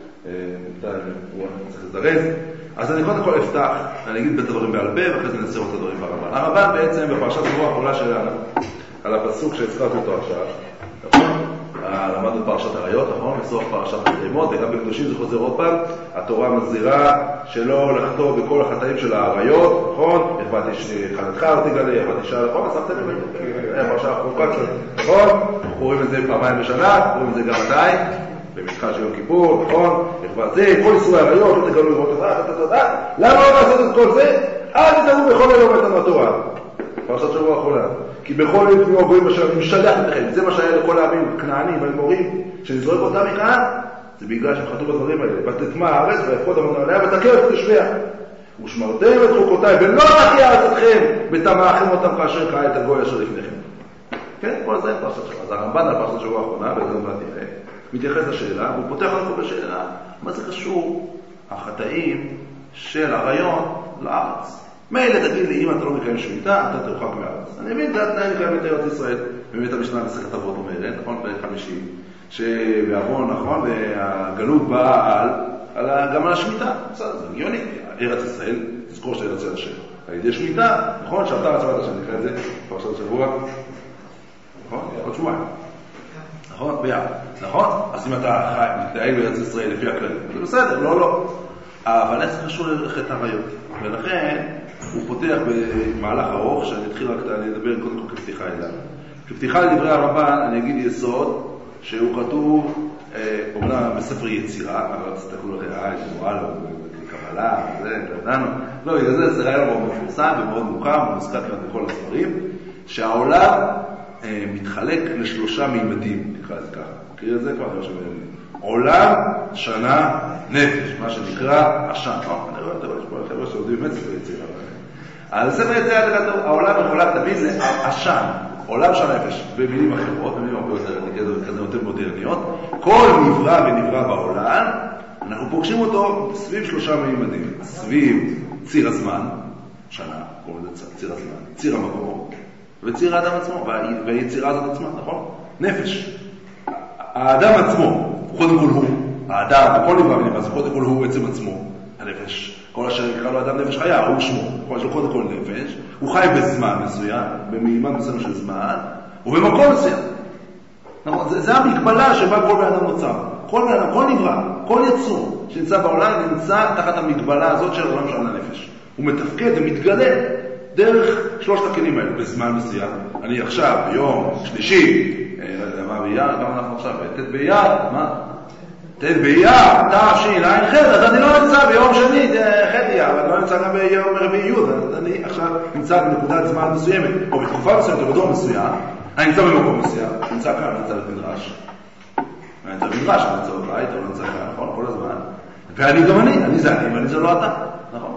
הוא צריך לזרז. אז אני קודם כל אפתח, אני אגיד את הדברים בעל פה, ואחרי זה נסיר את הדברים ברמב"ן. הרמב"ן בעצם בפרשת השבוע האחרונה שלנו, על הפסוק שהזכרתי אותו עכשיו, נכון? למדנו פרשת עריות, נכון? בסוף פרשת התרימות, וגם בקדושים זה חוזר עוד פעם, התורה מזהירה שלא לחטוא בכל החטאים של העריות, נכון? החבאתי חנתך לא תגלה, החבאתי שעה, נכון? עשבתם את זה? פרשה ארוכה קצת, נכון? אנחנו רואים את זה פעמיים בשנה, רואים את זה גם עדיין, במשחק של יום כיפור, נכון? החבאתי, כל איסורי העריות, לא תגלו לראות את זה, למה לא לעשות את כל זה? אל תתארו בכל היום את התורה. פרשת שבוע האחרונה. כי בכל יום תמיד הגויים אשר אני משלח אתכם. זה מה שהיה לכל העמים, הכנענים והאמורים, שנזרוק אותם מכאן, זה בגלל שהם חטאו בדברים האלה. ותטמע הארץ ויפקוד המון עליה ותכיר את תושביה. ושמרתם את חוקותיי ולא תחיה הארץ אתכם, ותמאכם אותם כאשר קע את הגוי אשר לפניכם. כן, כל זה פרשת שבוע. אז הרמב"ן על פרשת שבוע האחרונה, וזה גם נראה, מתייחס לשאלה, והוא פותח לנו בשאלה, מה זה קשור החטאים של עריות לארץ? מילא תגיד לי, אם אתה לא מקיים שמיטה, אתה תרחק מארץ. אני מבין, זה התנאי לקיים את ארץ ישראל. באמת המשנה מסכת אבות אומרת, נכון, בחמישי, שבארון, נכון, והגלות באה על, על, גם על השמיטה, בסדר, זה הגיוני, ארץ ישראל, תזכור שארץ ישראל השם. על ידי שמיטה, נכון, שאתה רצה את השם, נקרא את זה, פרשת שבוע, נכון, עוד שבועיים. נכון, ביחד, נכון? אז אם אתה חי, מתנהל בארץ ישראל לפי הכללים, זה בסדר, לא, לא. אבל איך זה קשור לחטא העריות? ולכן הוא פותח במהלך ארוך, שאני אתחיל רק, אני אדבר קודם כל כפתיחה אליו. כפתיחה לדברי הרמב"ן, אני אגיד יסוד, שהוא כתוב, אומנם בספר יצירה, אבל תסתכלו לכם, אה, יש לנו הלאה, קבלה, זה, כתבנו. לא, בגלל זה זה רעיון מאוד מפורסם ומאוד מוכר, ומוזכר כאן בכל הספרים, שהעולם מתחלק לשלושה מימדים, נקרא את זה ככה. מכיר את זה כבר? עולם, שנה, נפש, מה שנקרא עשן. אני רואה, אתה רואה, יש פה חבר'ה שעובדים באמת ספר יצירה. אז זה בעצם, העולם מחולק תמיד לעשן, עולם של נפש, במילים אחרות, במילים הרבה יותר, יותר מודרניות. כל נברא ונברא בעולם, אנחנו פוגשים אותו סביב שלושה מימדים. סביב ציר הזמן, שנה, קוראים לזה ציר הזמן, ציר המקום, וציר האדם עצמו, והיצירה הזאת עצמה, נכון? נפש. האדם עצמו, קודם כל הוא, האדם, בכל נברא ונברא, אז קודם כל הוא עצם עצמו, הנפש. כל אשר יקרא לו אדם נפש חיה, הוא שמו. יש לו קודם כל נפש, הוא חי בזמן מסוים, במימד מסוים של זמן, ובמקום מסוים. נכון? זה, זה המגבלה שבה כל בן אדם נוצר. כל בן אדם, כל נברא, כל יצור שנמצא בעולם נמצא תחת המגבלה הזאת של העולם של הנפש. הוא מתפקד ומתגלה דרך שלושת הכלים האלה, בזמן מסוים. אני עכשיו, ביום שלישי, לא יודע מה באייר, גם אנחנו עכשיו, תת באייר, מה? תת באייר, תש"ע, ע"ח, אז אני לא נמצא ביום שני, ח' אייר, אבל לא נמצא גם ביום רביעי י', אז אני עכשיו נמצא בנקודת זמן מסוימת, או בתקופה מסוימת, או בדור מסוים, אני נמצא במקום מסוים, נמצא כאן, אני נמצא במדרש, אני נמצא במדרש, אני נמצא בבית, או נמצא כאן, נכון, כל הזמן, ואני גם אני, אני זה אני, ואני זה לא אתה, נכון?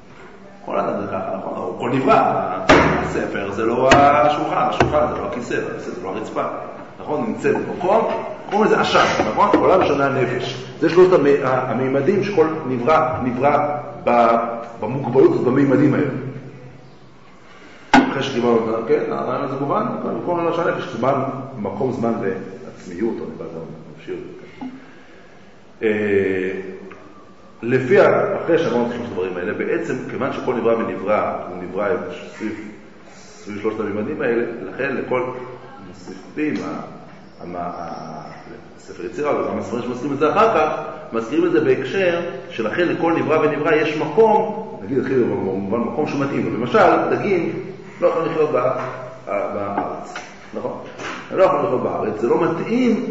כל אדם זה ככה, נכון? או כל נברא, הספר זה לא השולחן, השולחן זה לא הכיסא, הכיסא זה לא הרצפה, נכון? נמצא במקום, קוראים לזה עשן, נכון? עולם משנה הנפש. זה שלושת המימדים שכל נברא, נברא במוגבלות, בממימדים האלה. אחרי שדיברנו, כן, הרעיון הזה מובן, כל עולם משנה הנפש, זמן, מקום זמן לעצמיות, או נבא גם נפשיות. לפי, אחרי שאמרנו את שלושת הדברים האלה, בעצם, כיוון שכל נברא ונברא, הוא נברא סביב, סביב שלושת הממדים האלה, לכן לכל מוסיפים, הספר יצירה, וגם הספרים שמזכירים את זה אחר כך, מזכירים את זה בהקשר שלכן לכל נברא ונברא יש מקום, נגיד התחיל במובן מקום שהוא מתאים לו. למשל, דגים לא יכולים לחיות בארץ, נכון? הם לא יכולים לחיות בארץ, זה לא מתאים,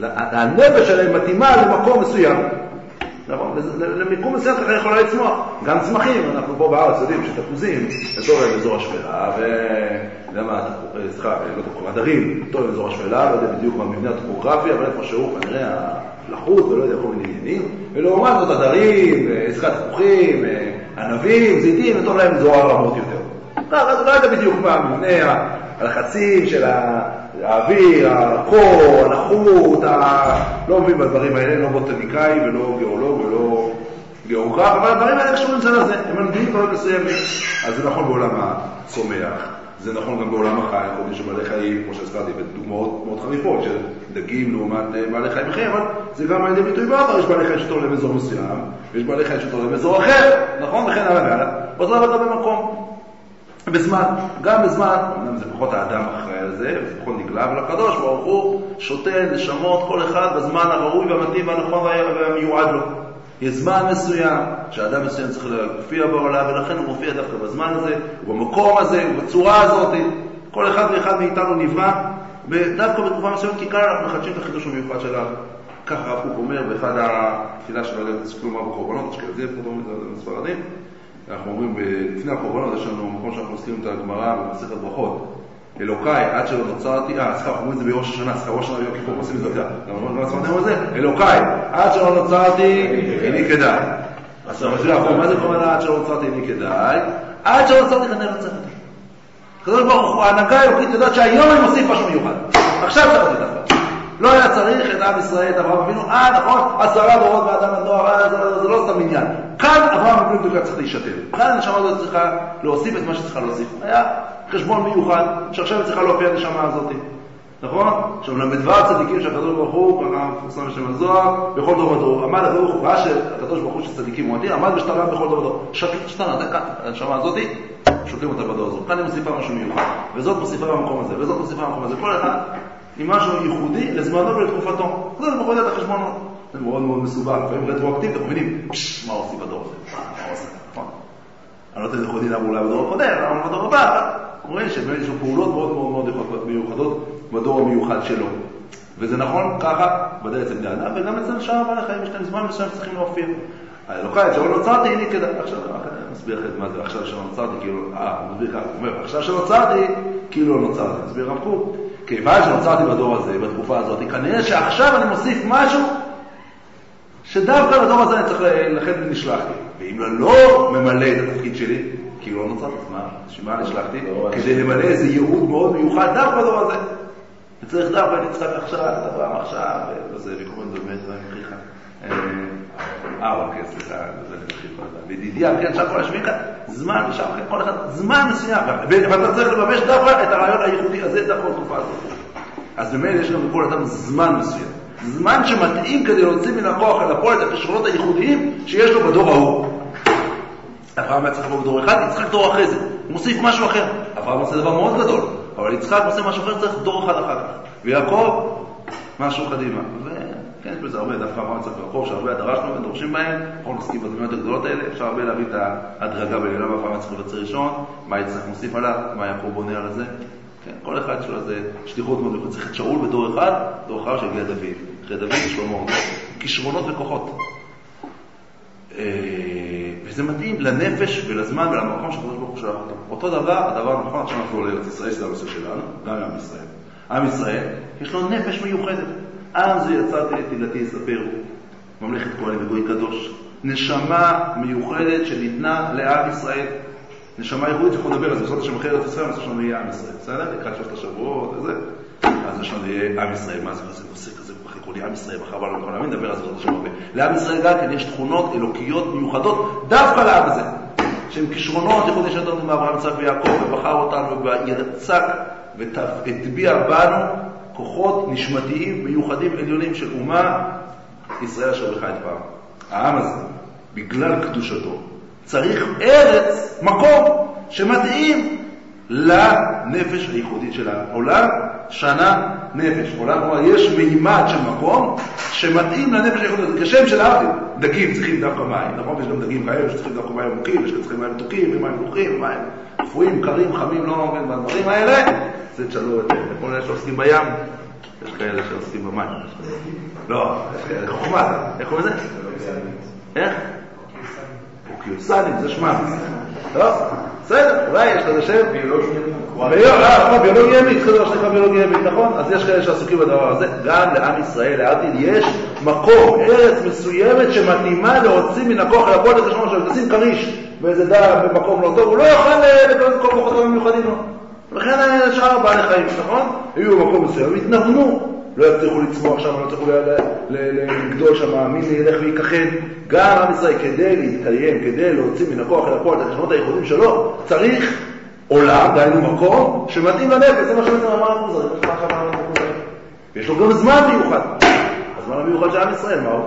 הנפש שלהם מתאימה למקום מסוים. נכון? למיקום מסוים ככה יכולה לצמוח. גם צמחים, אנחנו פה בארץ יודעים שתפוזים, לטוב להם אזור השפלה, ולמה, סליחה, לא תפוזים, הדרים, טוב להם אזור השפלה, לא יודע בדיוק מה מבנה הטופוגרפיה, אבל איפה שהוא כנראה הלחות ולא יודע כל מיני עניינים, ולעומת זאת הדרים, סליחה, תפוחים, ענבים, זיתים, לטוב להם אזור הרמות יותר. אז לא יודע בדיוק מה מבנה הלחצים של האוויר, הקור, הלחות, לא מבין בדברים האלה, לא בוטניקאי ולא גיאולוג ולא גיאוגרף, אבל הדברים האלה קשורים זה לזה, הם מנביאים דברים מסוימים. אז זה נכון בעולם הצומח, זה נכון גם בעולם החי, אנחנו יודעים שבעלי חיים, כמו שהזכרתי, בדוגמאות מאוד חריפות, של דגים לעומת בעלי חיים אחרים, אבל זה גם על ידי ביטוי בעבר, יש בעלי חיים שטוב להם אזור מסוים, ויש בעלי חיים שטוב להם אזור אחר, נכון? וכן הלאה והלאה. אז לא עבודה במקום. בזמן, גם בזמן, זה פחות האדם אחראי על זה, זה פחות נגלה, אבל הקדוש ברוך הוא שותן לשמות כל אחד בזמן הראוי והמתאים והנכון והמיועד לו. יש זמן מסוים שהאדם מסוים צריך להופיע בעולם, ולכן הוא מופיע דווקא בזמן הזה, ובמקום הזה, ובצורה הזאת. כל אחד ואחד מאיתנו נברא, ודווקא בתקופה מסוימת, כי כאן אנחנו מחדשים את החידוש המיוחד שלה. כך הרב קוק אומר, באחד התפילה של הלב, תסכלו מה בקורבנות, אשכנזים, ספרדים. אנחנו אומרים, לפני הקורבנות יש לנו מקום שאנחנו מזכירים את הגמרא במסכת ברכות. אלוקיי, עד שלא נוצרתי, אה, סליחה, אנחנו אומרים את זה בראש השנה, סליחה, ראש השנה ביום כיפור, עושים את זה יותר. גם עצמנו הזה, אלוקיי, עד שלא נוצרתי, איני כדאי. אז מה זה כמובן עד שלא נוצרתי, איני כדאי? עד שלא נוצרתי, כנראה לא צריך אותי. כזאת ברוך, ההנהגה האלוקית יודעת שהיום אני מוסיף משהו מיוחד. עכשיו צריך אותי דווקא. לא היה צריך את עם ישראל, את אברהם אבינו, אה, נכון, עשרה דורות באדם הנוער, זה לא סתם עניין. כאן אברהם אבינו דווקא צריך להישתל. כאן הנשמה הזאת צריכה להוסיף את מה שצריכה להוסיף. היה חשבון מיוחד, שעכשיו צריכה להופיע הנשמה הזאת. נכון? עכשיו למדבר צדיקים שהקדוש ברוך הוא, ככה מפורסם בשם הזוהר, בכל דור ודור. עמד הקדוש ברוך הוא, ראה שהקדוש ברוך הוא שצדיקים מועטים, עמד ושתרם בכל דור ודור. שתנה, זה כאן, הנשמה הזאתי, שותים אותה בדור הזו. כאן היא מוסיפה משהו מיוחד, וזאת מוסיפה במקום הזה, וזאת מוסיפה במקום הזה. כל אחד עם משהו ייחודי לזמנו ולתקופתו. זה מוכן את החשבונות. זה מאוד מאוד מסובך, לפעמים רטרואקטיבי, אתם מבינים, מה עושים בדור הזה? מה עושה, נכון? אני לא יודע אם ייחודי למה אולי בדור הקודם, למה בדור הבא, רואים שבאמת יש לו פעולות מאוד מאוד מאוד מיוחדות בדור המיוחד שלו. וזה נכון ככה, ודאי אצל בני אדם, וגם אצל שאר בעלי חיים יש להם זמן מסוים שצריכים להופיע. האלוקאי, עכשיו נוצרתי, הנה כדאי, עכשיו, אני מסביר לכם מה זה, עכשיו שנוצרתי, כאילו, אה, הוא מסביר ככה, הוא אומר, עכשיו שנוצרתי, כאילו לא נוצרתי, מסביר רב קוק. כיוון שנוצרתי בדור הזה, בתקופה הזאת, כנראה שעכשיו אני מוסיף משהו שדווקא לדור הזה אני צריך לכן נשלחתי. ואם לא ממלא את התפקיד שלי, כאילו לא נוצרתי, אז מה? שמה נשלחתי? כדי למלא איזה ייעוד מאוד מיוחד דווקא בדור הזה. וצריך דווקא את יצחק עכשיו, את אברהם עכשיו, וזה, וכמובן זה באמת, זה מכריחה. אה, אוקיי, סליחה, זה מכריחה. בדידיה, כן, שם כל השביעי כאן, זמן, ושם כל אחד, זמן מסוים. ואתה צריך לבמש דווקא את הרעיון הייחודי הזה דווקא בתקופה הזאת. אז באמת יש גם בכל אדם זמן מסוים. זמן שמתאים כדי להוציא מן הכוח אל הפועל את הכישרונות הייחודיים שיש לו בדור ההוא. אברהם היה צריך לבוא בדור אחד, יצחק דור אחרי זה. הוא מוסיף משהו אחר. אברהם עושה דבר מאוד גדול, אבל יצחק עושה משהו אחר, צריך דור אחד אחר כך. ויעקב, משהו קדימה. וכן, יש בזה הרבה, דווקא אברהם צריך לעקוב, שהרבה הדרשנו ודורשים בהם, אנחנו נסכים בדמיות הגדולות האלה, אפשר הרבה להביא את ההדרגה בלילה, ואברהם צריך לבצע ראשון, מה יצחק מוסיף עליו, מה יעקב בונה על זה. כן, כל אחד שלו זה שליחות מאוד, הוא צריך את שאול בדור אחד, דור אחד שהגיע דוד. אחרי דוד שלמה, כישרונות וכוחות. וזה מתאים לנפש ולזמן ולמקום שהקדוש ברוך הוא שלח אותו. אותו דבר, הדבר הנכון, עכשיו אנחנו עולה לארץ ישראל, שזה הנושא שלנו, גם עם ישראל. עם ישראל, יש לו נפש מיוחדת. עם זה יצאתי לתהילתי יספרו, ממלכת כהנים וגוי קדוש. נשמה מיוחדת שניתנה לעם ישראל. נשמה ייחודית שאנחנו נדבר על זה, בסוד השם אחרי ארץ ישראל, אז יש לנו יהיה עם ישראל. בסדר? לקראת שלושת השבועות וזה. אז יש לנו יהיה עם ישראל. מה זה? זה נושא כזה, אחרי כל עם ישראל, אחר בעל לא נאמין, נדבר על זה בסוד השם הרבה. לעם ישראל גם כן יש תכונות אלוקיות מיוחדות דווקא לעם הזה. שהם כישרונות ייחודיים שנתנו מאברהם, יצחק ויעקב, ובחר אותנו ויצק והטביע בנו כוחות נשמתיים מיוחדים עליונים של אומה ישראל אשר בך את פעם. העם הזה, בגלל קדושתו, צריך ארץ, מקום שמתאים לנפש הייחודית של העולם. שנה נפש. עולם כלומר, יש מימד של מקום שמתאים לנפש הייחודית. כשם של ארדים, דגים צריכים דווקא מים. נכון? יש גם דגים כאלה שצריכים דווקא מים עמוקים, יש צריכים מים מתוקים, ומים מלוכים, ומים אפויים, קרים, חמים, לא נוגעים בדברים האלה. זה תשאלו את זה. כל אלה שעוסקים בים, יש כאלה שעוסקים במים. לא, יש כאלה חוכמה. איך קוראים לזה? איך? אוקיוסנים, זה שמה. טוב, בסדר, אולי יש לזה שם ביולוגי ימית. ביולוגי ימית, חזר שלך ביולוגי ימית, נכון? אז יש כאלה שעסוקים בדבר הזה. גם לעם ישראל, לעתיד, יש מקום, ארץ מסוימת שמתאימה להוציא מן הכוח אל הפועל את השמונה שלו. תשים קריש באיזה דם במקום לא טוב, הוא לא יוכל לקבל כל כוחותיו המיוחדים לו. לכן שאר בעלי חיים, נכון? היו במקום מסוים, התנוונו. לא יצליחו לצמוח שם, לא יצליחו לגדול שם, מי ילך ויקחן. גם עם ישראל, כדי להתקיים, כדי להוציא מן הכוח אל הפועל את החשבונות הייחודיים שלו, צריך עולם, דהיינו מקום, שמתאים לנפש. זה מה שבעצם אמר המוזרים, זה מה שאמר המוזרים. ויש לו גם זמן מיוחד. הזמן המיוחד של עם ישראל, מה הוא?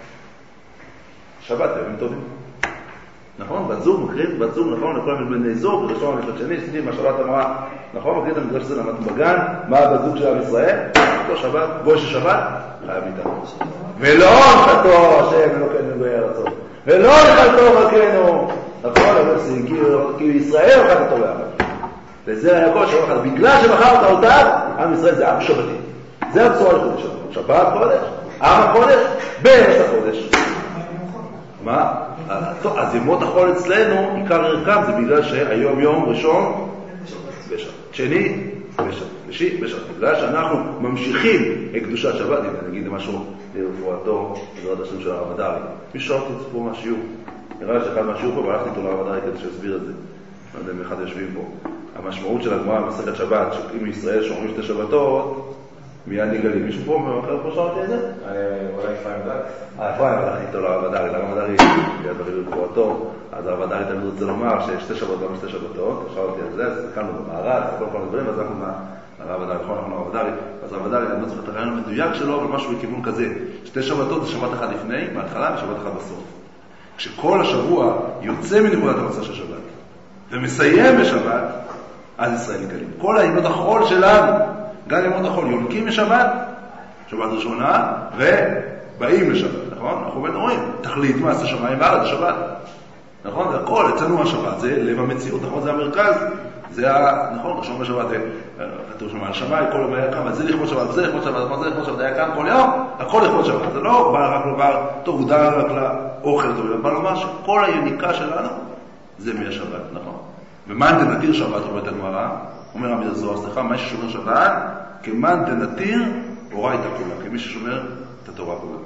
שבת, ימים טובים. נכון? בת זוג, מקרים, בת זוג, נכון? לכל מיני בני זוג, ראשון, ראשון, שני, שני, מה שבת אמרה, נכון? מקרים את המדרש הזה למדנו בגן, מה הבת זוג של עם ישראל? אותו שבת, בואי ששבת, חייב איתה. ולא נחתו, השם, אלוקינו גוי ארצות. ולא נחתו מלכנו, נכון? אבל זה כאילו ישראל הולכת אותו ביחד. וזה היכול שלא הולכת. בגלל שבחרת אותה, עם ישראל זה עם שבתי. זה הבשורה לחודש שלנו. שבת חודש, עם החודש, בארץ החודש. מה? טוב, אז ימות החול אצלנו, עיקר ערכם, זה בגלל שהיום יום ראשון בשבת, שני בשבת, שלישי בשבת. בגלל שאנחנו ממשיכים את קדושת שבת, אם נגיד משהו לרפואתו, בעזרת השם של הרב הדרי. מי שואל אותי פה מהשיעור? נראה שאחד מהשיעור פה, והלכתי איתו לרב הדרי כדי שיסביר את זה. לא יודע אם אחד יושבים פה. המשמעות של הגמרא במסכת שבת, שאם ישראל שומרים שתי שבתות, מיד נגלים. מישהו פה מאחר פה שאלתי את זה? אולי אפרים דק. אה, אפרים, הלכתי איתו לרב הדרי. לרב הדרי, ביד דרי לרפואתו, אז הרב הדרי תמיד רוצה לומר ששתי שבתות, גם שתי שבתות. שאלתי על זה, אז הסתכלנו במערב, כל כל הדברים, אז אנחנו הרב הדרי, נכון, נכון, הרב הדרי, אז הרב הדרי, אני לא צריך את הרעיון המדויק שלו, אבל משהו בכיוון כזה. שתי שבתות זה שבת אחת לפני, בהתחלה, ושבת אחת בסוף. כשכל השבוע יוצא מנקודת המוצא של שבת, ומסיים בשבת, אז ישראל נקלים. כל הימות החול שלנו, גם ימות החול, יונקים משבת, שבת ראשונה, ובאים לשבת, נכון? אנחנו באמת רואים, תכלית מעשה שמיים בארץ, השבת. נכון? זה הכל, אצלנו השבת, זה לב המציאות, נכון? זה המרכז, זה ה... נכון? ראשון בשבת, כתוב שם על שמיים, כל יום היה קם, זה לכבוד שבת, זה לכבוד שבת, זה לכבוד שבת, היה קם כל יום, הכל לכבוד שבת. זה לא בא רק לומר, טוב, הוא דע רק לאוכל, טוב, בא לומר שכל היניקה שלנו זה מהשבת, נכון? ומאן דנתיר שבת, אומרת הגמרא, אומר רבי זוהר, סליחה, מה ששומר שבת, כמאן דנתיר אורייתא כולה, כמי ששומר את התורה כולה.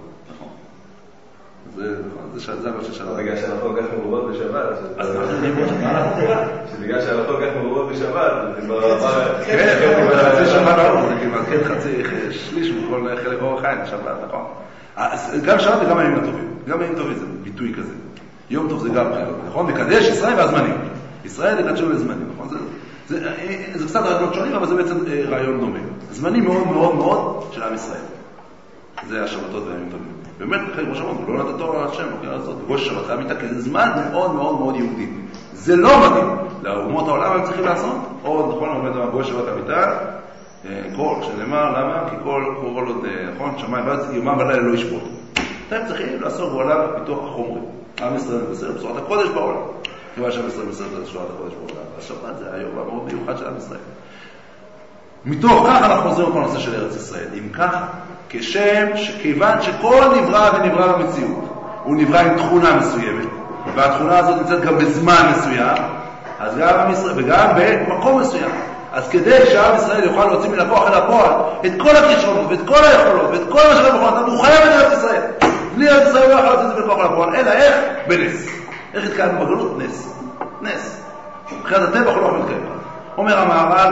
זה מה ששאלה. בגלל שהלכות כך מרובות בשבת. אז שבגלל שהלכות כך מרובות בשבת, זה כבר עבר... כן, חצי שבת לא, זה כמעט כן חצי, שליש מכל חלק אורח חיים, שבת, נכון. גם שבת וגם הימים הטובים. גם הימים טובים זה ביטוי כזה. יום טוב זה גם בחירות, נכון? מקדש ישראל והזמנים. ישראל לקדשו לזמנים, נכון? זה קצת רעיונות שונים, אבל זה בעצם רעיון דומה. זמנים מאוד מאוד מאוד של עם ישראל. זה השבתות והימים טובים. באמת, אחרי כמו שאמרנו, לא נתת תורה על השם, בגוש שבת חייב איתה, כי זה זמן מאוד מאוד מאוד יהודי. זה לא מתאים. לאומות העולם הם צריכים לעשות, עוד, נכון, עומד בגוש שבת המיטה, כל, שנאמר, למה? כי כל, כל עוד, נכון, שמיים ואז יומם ולילה לא ישפוט. אתם צריכים לעשות בעולם פיתוח החומרי. עם ישראל בסדר, בשורת הקודש בעולם. כיוון שעם ישראל בסדר, זה בשורת הקודש בעולם. השבת זה היום המאוד מיוחד של עם ישראל. מתוך כך אנחנו חוזרים לכל הנושא של ארץ ישראל. אם כך, כשם שכיוון שכל נברא ונברא במציאות, הוא נברא עם תכונה מסוימת, והתכונה הזאת נמצאת גם בזמן מסוים, אז גם עם ישראל, וגם במקום מסוים. אז כדי שהעם ישראל יוכל להוציא מן הכוח אל הפועל את כל הכישרונות ואת כל היכולות ואת כל מה שלא יכול, הוא חייב את ארץ ישראל. בלי ארץ ישראל לא יכול להוציא את זה מן הכוח אל הפועל, אלא איך? בנס. איך התקיימנו בגלות? נס. נס. מבחינת הטבע הוא לא יכול להתקיים. אומר המהר"ל,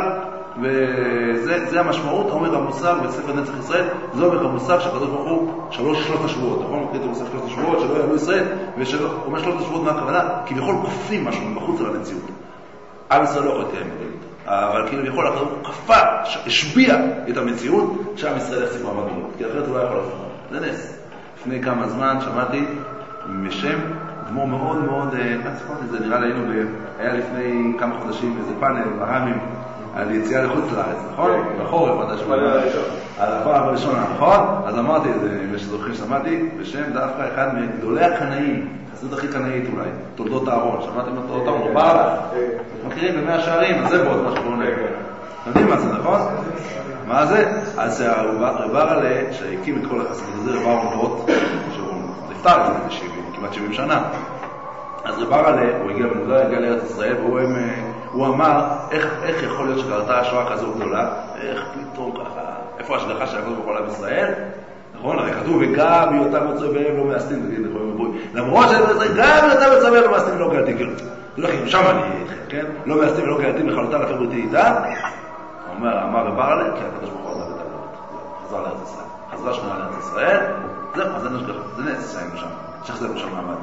וזה המשמעות, אומר המושג בספר נצח ישראל, זה אומר המושג שהקדוש ברוך הוא שלוש שלוש השבועות, נכון? הוא קראת המושג שלוש השבועות, שלא יעלו ישראל, ואומר שלוש השבועות מה הכוונה? כביכול כופים משהו מחוץ על המציאות. עם ישראל לא יכול להתקיים בגלות, אבל כאילו יכול, הקדוש ברוך הוא כפה, השביע את המציאות, שעם ישראל יחזיק מעמד בגלות, כי אחרת הוא לא יכול לעשות. זה נס. לפני כמה זמן שמעתי משם דמור מאוד מאוד, זה נראה לי היה לפני כמה חודשים איזה פאנל ברמים על יציאה לחוץ לארץ, נכון? בחורף, עד השבוע הראשון. על הפעם הראשונה, נכון? אז אמרתי את זה, אם שזוכרים שמעתי, בשם דווקא אחד מגדולי הקנאים, חסידות הכי קנאית אולי, תולדות הארון, שמעתם אותו אותם, רבר? מכירים במאה השערים, אז זה בעוד מה שקוראים להם. יודעים מה זה, נכון? מה זה? אז הרבר עלה, שהקים את כל החסידות הזה, רבר עונבות, שהוא נפטר לפני שבעים, כמעט שבעים שנה. אז רבר עלה, הוא הגיע במודע, הגיע לארץ ישראל, והוא הוא אמר, איך, איך יכול להיות שקרתה השואה כזו גדולה? איך פתאום ככה, איפה ההשגחה של הקדוש ברוך הוא על עם ישראל? נכון? הרי כתוב, וגם בהיותם מצוי בהם לא מאסתים, תגיד, למרות שגם בהיותם מצוי בהם לא מאסתים ולא גאלתי, כאילו, שם אני איתכם, כן? לא מאסתים ולא גאלתי, בכללותה לפי בריתי איתה. אומר, אמר רבר עלה, כי הקדוש ברוך הוא עזב את הגלות. חזר לארץ ישראל. חזרה שכנה לארץ ישראל, זהו, אז זה נשגחה, זה נס שהיינו שם, שחזרנו שם מעמד.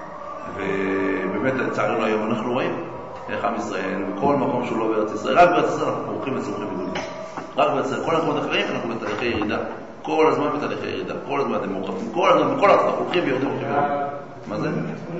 ובאמת, לצערנו היום אנחנו רואים איך עם ישראל, בכל מקום שהוא לא בארץ ישראל, רק בארץ ישראל אנחנו פורחים וצומחים בגלות. רק בארץ ישראל, כל המקומות אחרים אנחנו בתהליכי ירידה. כל הזמן בתהליכי ירידה, כל הזמן אתם מורחבים, כל הזמן, בכל הארץ, אנחנו פורחים ויורדים, פורחים ויורדים. מה זה?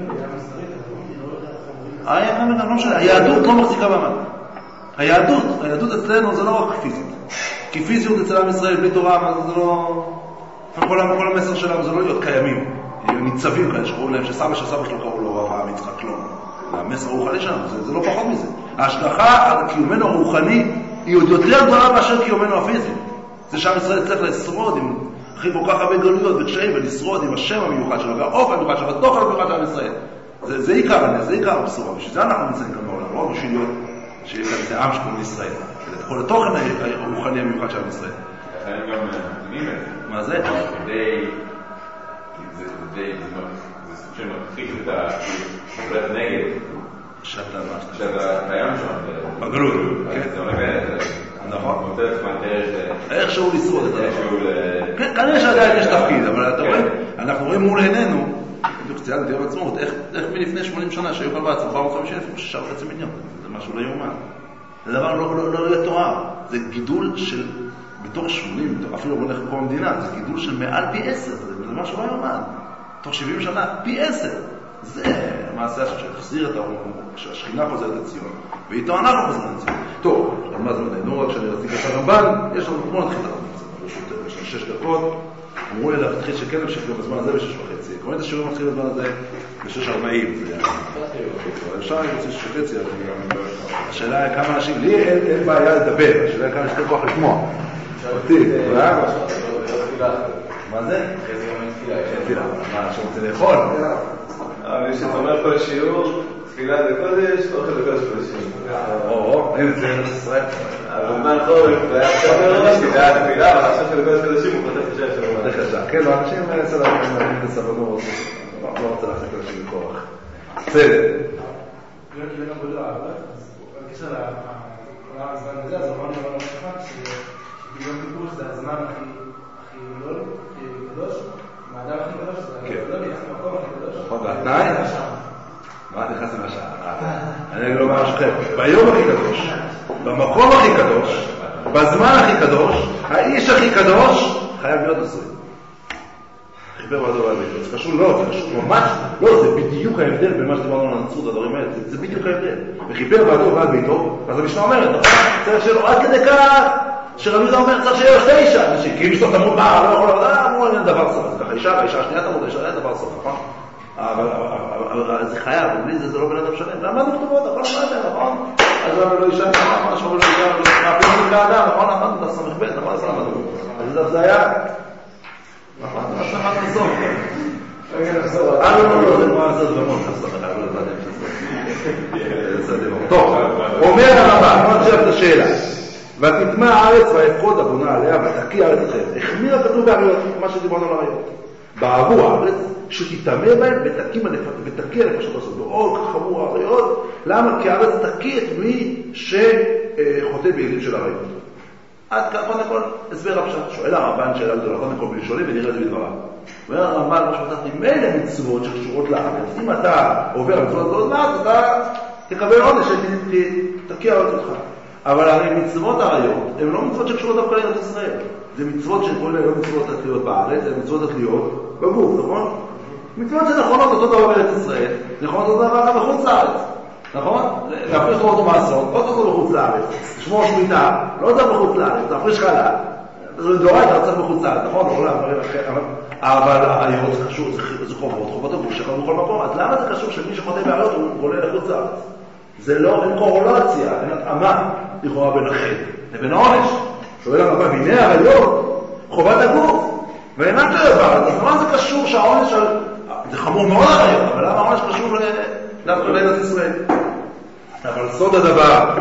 היהדות לא מחזיקה מעמד. היהדות, היהדות אצלנו זה לא רק פיזית. כי פיזיות אצל עם ישראל בלי תורה, זה לא... כל המסר שלנו זה לא להיות קיימים. ניצבים כאלה שקוראים להם שסבא של סבא שלו קראו לו אברהם יצחק קלון. המסר הרוחני שלנו, זה, זה לא פחות מזה. ההשגחה על קיומנו הרוחני היא עוד יותר גדולה מאשר קיומנו הפיזי. זה שעם ישראל צריך לשרוד עם אחרי כל כך הרבה גלויות וקשיים, ולשרוד עם השם המיוחד שלו, והאופן המיוחד שלו, והתוכן המיוחד של עם ישראל. זה, זה עיקר הנס, זה עיקר הבשורה. בשביל זה אנחנו נמצאים כאן בעולם, לא בשביל להיות שיהיה כאן איזה עם שקוראים לישראל. כל התוכן הרוחני המיוחד של עם ישראל. אני גם מבינים את זה. מה זה? כדי... זה די, זה סוג של מפחיד את הפרט נגד שאתה מה? שאתה קיים שם בגלות, כן. זה עולה באמת, נכון. מוצא את עצמם דרך איכשהו לשרוד את זה. איכשהו ל... כן, כנראה שעדיין יש תפקיד, אבל אתה רואה, אנחנו רואים מול עינינו, בדיוק ציינתי על עצמאות, איך מלפני שמונים שנה שהיו כבר בעצם, ארבע מאות וחמישים אלף, שישה וחצי מיליון, זה משהו לא יאומן. זה דבר לא, לא, לא יהיה תואר. זה גידול של, בתוך שמונים, אפילו בוא נלך בקום המדינה, זה גידול של מעל פי עשר, זה, זה משהו לא יאמן. תוך שבעים שנה, פי עשר. זה מעשה שתחזיר את העולם, שהשכינה חוזרת לציון, ואיתו אנחנו חוזרים לציון. טוב, על מה זה מדי? נו, רק שאני רציתי את הרמב"ן, יש לנו כמו נתחיל את הרמב"ן, יש לנו שש דקות, אמרו לי להתחיל שכן נמשיך גם בזמן הזה בשש וחצי. כמובן את השיעור מתחיל בזמן הזה בשש ארבעים. אפשר אני רוצה שש וחצי, השאלה היא כמה אנשים, לי אין בעיה לדבר, השאלה היא כמה יש כוח לשמוע. אותי, מה זה? תפילה. מה, שרוצה לאכול? אבל שאתה אומר כל שיעור, תפילה זה קודש, אוכל זה קודש קודשים. או, אין את זה ארץ ישראל. אבל מה חורף, והיה עכשיו מראש, תפילה זה תפילה, אבל עכשיו של קודש קודשים הוא חותך חשב של אומר. זה חשב, כן, לא, אנשים אצל להבין את הסבנות, לא רוצה להחזיק אנשים בכוח. בסדר. אם אני עבודה, אז בקשר לעולם הזמן הזה, אז אמרנו לעולם השחק, שביום כיפור זה הזמן הכי גדול, הכי קדוש, מהאדם הכי קדוש, זה לא נכנס למקום הכי קדוש. נכון, והתנאי? מה נכנס למשל? אני אגיד לו מה השחק. ביום הכי קדוש, במקום הכי קדוש, בזמן הכי קדוש, האיש הכי קדוש, חייב להיות נשוי. חיבר בעדו ועד ביתו. זה קשור, לא, זה קשור ממש, לא, זה בדיוק ההבדל בין מה שדיברנו על הנצרות, הדברים האלה, זה בדיוק ההבדל. וחיבר בעדו ועד ביתו, אז המשנה אומרת, נכון? צריך שלו עד כדי כך, שרבי יהודה אומר, צריך שיהיה לו שתי אישה, אנשים, כי אם אשתו תמות, מה, לא יכול לעבוד, אמרו, אין דבר סוף. אז ככה אישה, האישה השנייה תמות, האישה אין דבר סוף, נכון? אבל זה חייב, בלי זה זה לא בן אדם שלם. למדנו כתובות, הכל למדנו, נכון? אז לא אישה, נכון? משהו לא אישה, אפילו נקרא אדם, נכון? למדנו, אתה סמך בית, נכון? אז למדנו. אז זה היה... נכון, אז למדנו לסוף. אה, לא, לא, לא, זה לא לעשות דברון, חסר, לא לדעתם שזה דבר. טוב, אומר הרמב"ן, בוא נשאר את השאלה. ותטמע הארץ והאפקוד הבונה עליה ותקיא הארץ אתכם. החמיר הכתוב בעריות, מה שדיברנו על העריות. בעבור הארץ, שתתאמה בהם ותקיא לפשוט לעשות. מאוד חמור העריות. למה? כי הארץ תקיא את מי שחוטא בעילים של העריות. עד כאן, קודם כל, הסבר הפשט. שואל הרמב"ן שאלה גדולה, קודם כל בלשוני ונראה את זה בדבריו. אומר הרמב"ן, מה שפתחתי, מילא מצוות שקשורות לארץ. אם אתה עובר על מצוות גדולות מעט, אתה תקבל עונש שתקיא הארץ אותך. אבל הרי מצוות עריות, הן לא מצוות שקשורות דווקא לארץ ישראל. זה מצוות שקוראים להן לא מצוות התליות בארץ, זה מצוות התליות בגוף, נכון? מצוות שנכונות אותו דבר בארץ ישראל, נכונות אותו דבר גם בחוץ לארץ, נכון? להפריש אותו מעשרות, לא אותו בחוץ לארץ. לשמור שמיטה, לא אותו בחוץ לארץ, להפריש חלה. זה דורית, אתה צריך בחוץ לארץ, נכון? אבל העריות זה קשור, זה חובות, חובות הגוף שלך בכל מקום. אז למה זה קשור שמי שחוטא בעריות הוא עולה לחוץ לארץ? זה לא, אין קורולציה, אין התאמה לכאורה בין החטא לבין העונש. שואל הרמב"ן, הנה העריות, חובת הגוף, ואינם כדבר, אז למה זה קשור שהעונש, זה חמור מאוד העריות, אבל למה העונש קשור דווקא לארץ ישראל? אבל סוד הדבר,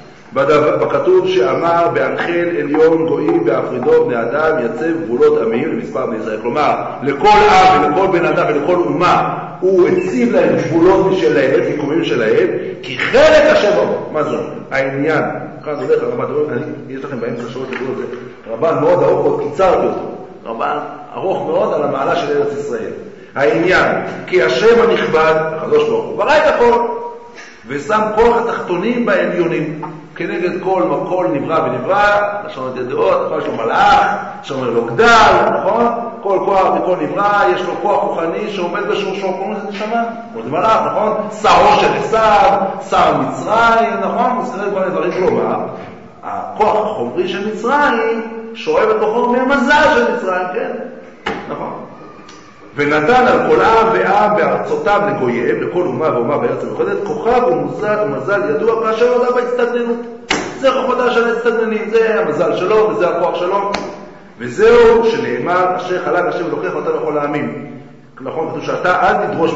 בכתוב שאמר באנחל עליון גויים בהפרידו בני אדם יצב גבולות עמים למספר בני ישראל. כלומר, לכל עם ולכל בן אדם ולכל אומה הוא הציב להם גבולות משלהם, סיכומים שלהם, כי חלק השם בו. מה זה? העניין. כאן הולך הרמב"ן, יש לכם באמצע שעות לגבול הזה. רמב"ן מאוד ארוך, עוד קיצרתי אותו. רמב"ן ארוך מאוד על המעלה של ארץ ישראל. העניין, כי השם הנכבד, הקדוש ברוך הוא, ברא את הכל. ושם כוח התחתונים בעליונים, כנגד כל כל נברא ונברא, לשון את ידעות, יש לו מלאך, שאומר לו גדל, נכון? כל כוח וכל נברא, יש לו כוח רוחני שעומד בשורשו, קוראים לזה נשמה, כמו זה מלאך, נכון? שרו של עשיו, שר מצרים, נכון? מוזכרים כל הדברים, כלומר, הכוח החומרי של מצרים שואב את כוחו מהמזל של מצרים, כן? נכון? ונתן על כל עם ועם בארצותיו לגוייהם, לכל אומה ואומה בארץ המחודדת, כוכב ומזל, ומזל ידוע כאשר יודע בהצטגננות. זה חוכמתה של ההצטגננים, זה המזל שלו וזה הכוח שלו. וזהו שנאמר, אשר חלק השם ולוקח אותה לכל העמים. נכון, כתוב שאתה אל תדרוש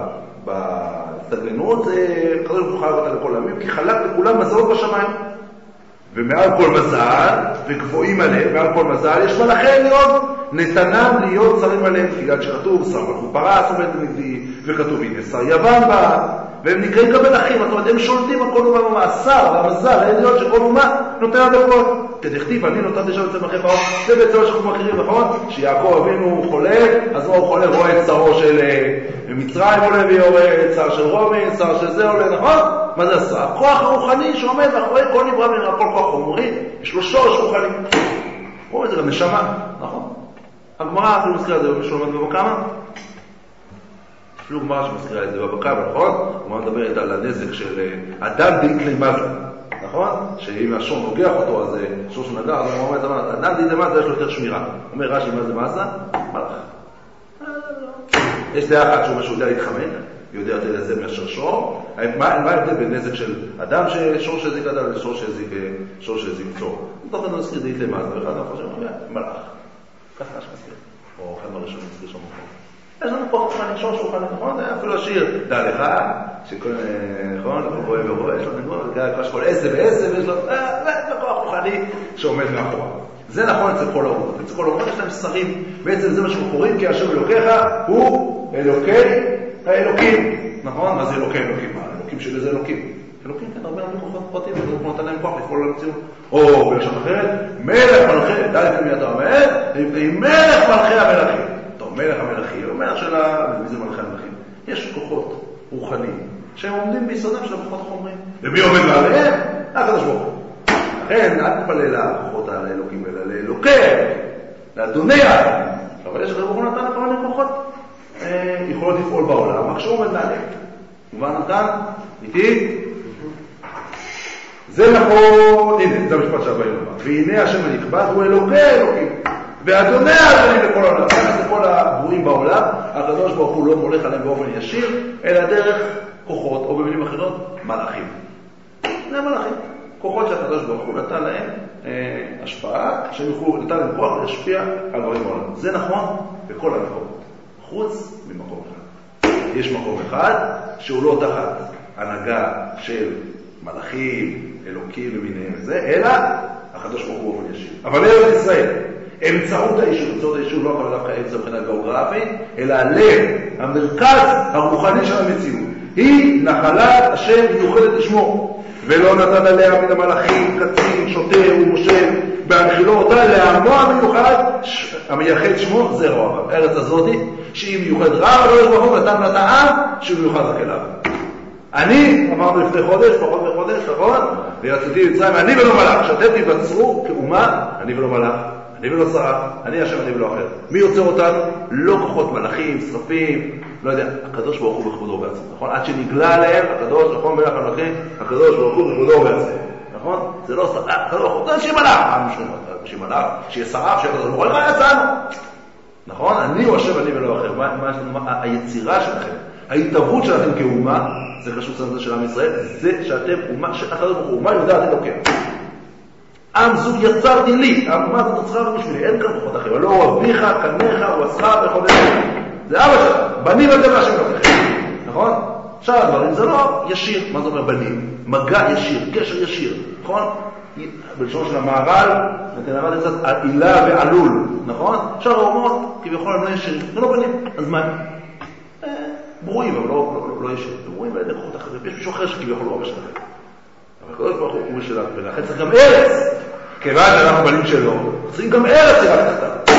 בהצטגננות, זה כתוב כוכב אותה לכל העמים, כי חלק לכולם מזלות בשמיים. ומעל כל מזל, וגבוהים עליהם, מעל כל מזל, יש מלאכי עליון, נתנם להיות שרים עליהם, בגלל שכתוב, שר מלכות פרס עומד נגדי, וכתוב, הנה שר יוון בא, והם נקראים כמלאכים, זאת אומרת, הם שולטים על כל אומה ומה, השר והמזל, העליון שכל אומה נותן עד הכל. כדכתיב, אני נותן לשם אצל מלאכי פרס, זה בעצם שאנחנו מכירים, נכון? שיעקב אבינו חולה, אז הוא חולה, רואה את שרו של מצרים עולה ויורד, שר של רומי, שר של זה עולה, נכון? מה זה הסרק? הכוח הרוחני שעומד מאחורי כל נברא ונברא, כל כוח חומרי, יש לו שורש רוחני. רואים את זה גם נשמה, נכון? הגמרא אפילו מזכירה את זה במישהו לומד בבקמה? אפילו גמרא שמזכירה את זה בבקמה, נכון? הגמרא מדברת על הנזק של אדם דין מזה, נכון? שאם השור נוגח אותו, אז שור שנגח, אז הוא אומר, אדם דין מזה יש לו יותר שמירה. אומר רש"י, מה זה מזה? מלאך. יש דעה אחת שהוא יודע להתחמק, יודע יותר לזה מאשר שור. מה ההבדל בין נזק של אדם ששור שהזיק אדם לשור שהזיק צור? מתוך לנו נזכיר דית למזה, ואחד אנחנו חושבים, מלאך. ככה שמזכיר. או אחד מהראשון מזכיר שם מוכן. יש לנו פה חוכני שור שהוא חני, נכון? אפילו השיר, דע לך, שכל, נכון? לכל רואה ורואה, יש לו נגמור, וכך כל עשר ועשר, ויש לו, וכוח חוכני שעומד מאחורה. זה נכון אצל כל האומות. אצל כל האומות יש להם שרים, בעצם זה מה שאנחנו קוראים, כי השם אלוקיך הוא אלוקי האלוקים. נכון? מה זה אלוקי אלוקים? האלוקים שלי זה אלוקים. אלוקים, כן, הרבה הרבה כוחות פרטים, ואנחנו נותן להם כוח לפעול למציאות. או בלשון אחרת, מלך מלכי, דע לפי מי אתה אומר, מלך מלכי המלכים. טוב, מלך המלכים, המלך שלה, מי זה מלכי המלכים? יש כוחות רוחניים, שהם עומדים ביסודם של הכוחות החומריים. ומי עומד מעליהם? הקדוש ברוך הוא. לכן, אל תפלל לכוחות האלוקים, אלא לאלוקי, לאדוני האדם. אבל יש ברוך הוא נתן לכל מיני כוחות, יכולות לפעול בעולם, רק שהוא עומד מעליהם. ומה נתן? איתי? זה נכון, הנה, זה המשפט שהבא ילמה. והנה השם הנכבד הוא אלוקי אלוקים. ואדוני האדונים לכל העולם. זה כל הברואים בעולם, הקדוש ברוך הוא לא מולך עליהם באופן ישיר, אלא דרך כוחות, או במילים אחרות, מלאכים. זה מלאכים. כוחות שהקדוש ברוך הוא נתן להם אה, השפעה, שהם יוכלו, נתן להם כוח להשפיע על דברים בעולם. זה נכון בכל המקומות. חוץ ממקום אחד. יש מקום אחד שהוא לא תחת הנהגה של מלאכים, אלוקים ומיניהם וזה, אלא הקדוש ברוך הוא באופן ישיר. אבל ארץ ישראל, אמצעות האישור, אמצעות האישור לא יכול דווקא אמצע מבחינה גיאוגרפית, אלא הלב, המרכז הרוחני של המציאות. היא נחלת השם מיוחדת לשמו, ולא נתן עליה מן המלאכים, קצין, שוטר ומושל, בהנחילו אותה לעמו המיוחד, המייחד שמו, זה רוב. הארץ הזאת, שהיא מיוחד רב, לא יש ברוך נתן לה טעם, שהוא מיוחד רק אליו. אני, אמרנו לפני חודש, פחות מחודש, נכון? ויצאתי מצרים, אני ולא מלאך, שאתם תיווצרו כאומה, אני ולא מלאך, אני ולא שרה, אני השם, אני ולא אחר. מי יוצר אותנו? לא כוחות מלאכים, שרפים, לא יודע, הקדוש ברוך הוא בכבודו ובעצמו, נכון? עד שנגלה עליהם, הקדוש, נכון, מלאך המלאכים, הקדוש ברוך הוא בכבודו ובעצמו, נכון? זה לא שרה, הקדוש ברוך הוא, זה שיהיה מלאך, שיהיה מלאך, שיהיה שרה, שיהיה הקדוש ברוך הוא, מה יצאנו? נכון? אני הוא השם, אני ולא אחר. מה, מה, היצירה שלכם, ההתערבות שלכם כאומה, זה חשוב לזה של עם ישראל, זה שאתם אומה, שהקדוש ברוך הוא, אומה יודעת אלוקים. עם זוג יצרתי לי, האומה הזאת נוצרה רק בשבילי, אין כאן כוחות אחרים, לא הוא אביך, קניך, הוא עשרה וחודש. זה אבא שלך, בנים אתם להשם לכם, נכון? שאר הדברים זה לא ישיר, מה זה אומר בנים? מגע ישיר, קשר ישיר, נכון? בלשון של המערל, נתן למד את זה, עילה ועלול, נכון? שאר האומות, כביכול הם לא ישירים, זה לא בנים, אז מה? ברואים, אבל לא, לא, לא ישירים, ברואים על ידי כוחות אחרים, יש מישהו אחר שכביכול הוא אבא שלכם. אבל קודם כל הוא משלנו, ולכן צריך גם ארץ, כיוון שאנחנו בנים שלו, צריכים גם ארץ שרק תחתיו.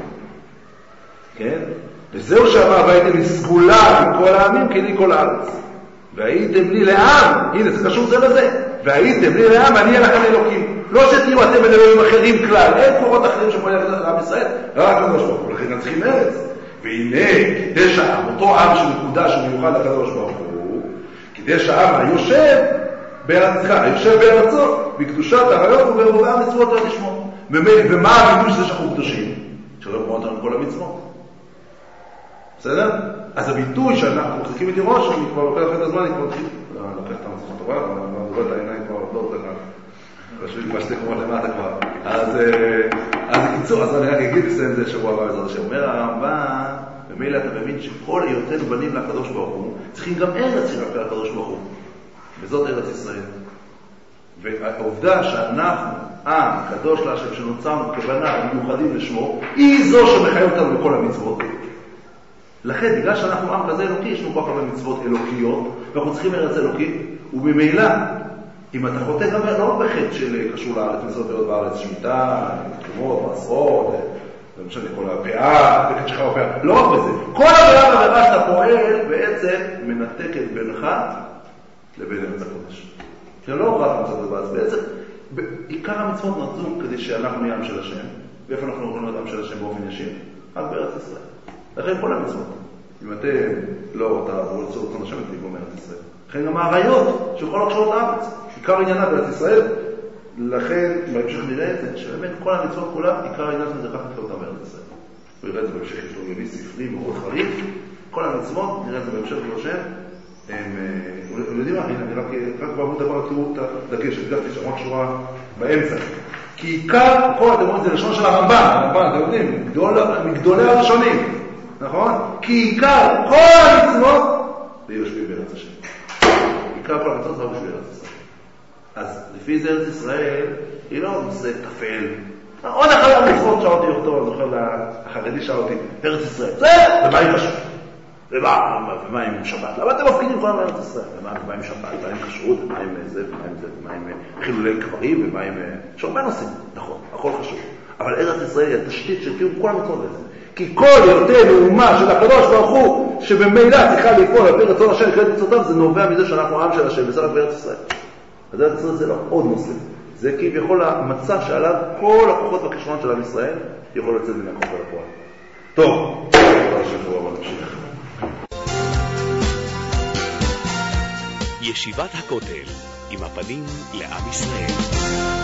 כן? וזהו שאמר, והייתם לסגולה מכל העמים כלי כל הארץ. והייתם לי לעם, הנה זה קשור זה לזה, והייתם לי לעם, אני אהיה לכם אלוקים. לא שתהיו אתם אלוהים אחרים כלל, אין כוחות אחרים שפועלים לעם ישראל, רק הקדוש ברוך הוא, לכן צריכים ארץ. והנה, כדי שהעם, אותו עם שמקודש ומיוחד לקדוש ברוך הוא, כדי שהעם היושב בארצך, היושב בארצו, בקדושת הרעיון ובערבי המצוות לא תשמור. ומה הביטוי שזה שאנחנו קדושים? שלא כמו אותנו כל המצוות. בסדר? אז הביטוי שאנחנו מחזיקים איתי ראש, אני כבר לוקח את הזמן, אני כבר מתחיל, לא, אני לוקח את המצוות טובה, אבל אני מדבר את העיניים כבר לא אותך, רשוי לי בשתי קומות למטה כבר. אז קיצור, אז אני רק אגיד לסיים זה שבוע הבא בעזרת השם. אומר הרמב"ן, במילא אתה מבין שכל היותנו בנים לקדוש ברוך הוא, צריכים גם ארץ שרק לקדוש ברוך הוא. וזאת ארץ ישראל. והעובדה שאנחנו, עם, קדוש להשם, שנוצרנו כבניו מיוחדים לשמו, היא זו שמחייבת אותנו בכל המצוות. לכן, בגלל שאנחנו עם כזה אלוקי, יש לנו כל כך מצוות אלוקיות, ואנחנו צריכים ארץ אלוקי, ובמילא, אם אתה חוטא גם לא בחטא של קשור לארץ, מצוות להיות בארץ, שמיטה, תרומות, מעשרות, למשל כל הפאה, בחטא שלך בפאה, לא רק בזה. כל עבירה ועבירה שאתה פועל בעצם מנתקת בינך, לבין ארץ הקודש. זה לא רק מצוות בבעץ, בעצם עיקר המצוות נרצו כדי שאנחנו נהיה עם של השם, ואיפה אנחנו יכולים להיות עם של השם באופן ישיר? רק בארץ ישראל. לכן כל המצוות. אם אתם לא תעברו לצור רצון השם, אתם תגעו מארץ ישראל. לכן גם העריות שיכול לחשוב לארץ. עיקר עניינה בארץ ישראל, לכן בהמשך נראה את זה, שבאמת כל המצוות כולה, עיקר העניין זה לקחת אותה בארץ ישראל. הוא יראה את זה בהמשך, יש לו יוני ספרי מאוד חריף, כל המצוות, נראה את זה בהמשך בראשם, הם יודעים מה, אני רק בעמוד דבר תראו את הדגש, הדגשתי שם רק שורה באמצע. כי עיקר, כל אתם רואים, זה לשון של הרמב"ן, הרמב"ן, אתם יודעים, מגדולי הראשונים, נכון? כי עיקר כל המצוות, זה יושבים בארץ השם. עיקר כל המצוות זה יושבים בארץ ישראל. אז לפי זה ארץ ישראל, היא לא נושא תפל. עוד אחד המצוות שאותי אותו, אני זוכר לחרדי שאותי, ארץ ישראל. זה, ומה היא חשוב? ומה עם שבת? למה אתם מפגינים כל ארץ ישראל? ומה עם שבת? ומה עם כשרות? ומה עם זה? ומה עם זה? ומה עם חילולי קברים? ומה עם... יש הרבה נושאים, נכון, הכל חשוב. אבל ארץ ישראל היא התשתית של קיום כל המצוות לזה. כי כל ירתי מאומה של הקדוש ברוך הוא, שבמילא צריכה לפעול על פי רצון השם לקראת מצוותיו, זה נובע מזה שאנחנו עם של השם, וזה רק בארץ ישראל. אז ארץ ישראל זה לא עוד נושא. זה כביכול המצע שעליו כל הכוחות והכישרונות של עם ישראל יכול לצאת מן הכוח אל הפועל. טוב, השבוע הבא נמשיך. ישיבת הכותל עם הפנים לעם ישראל.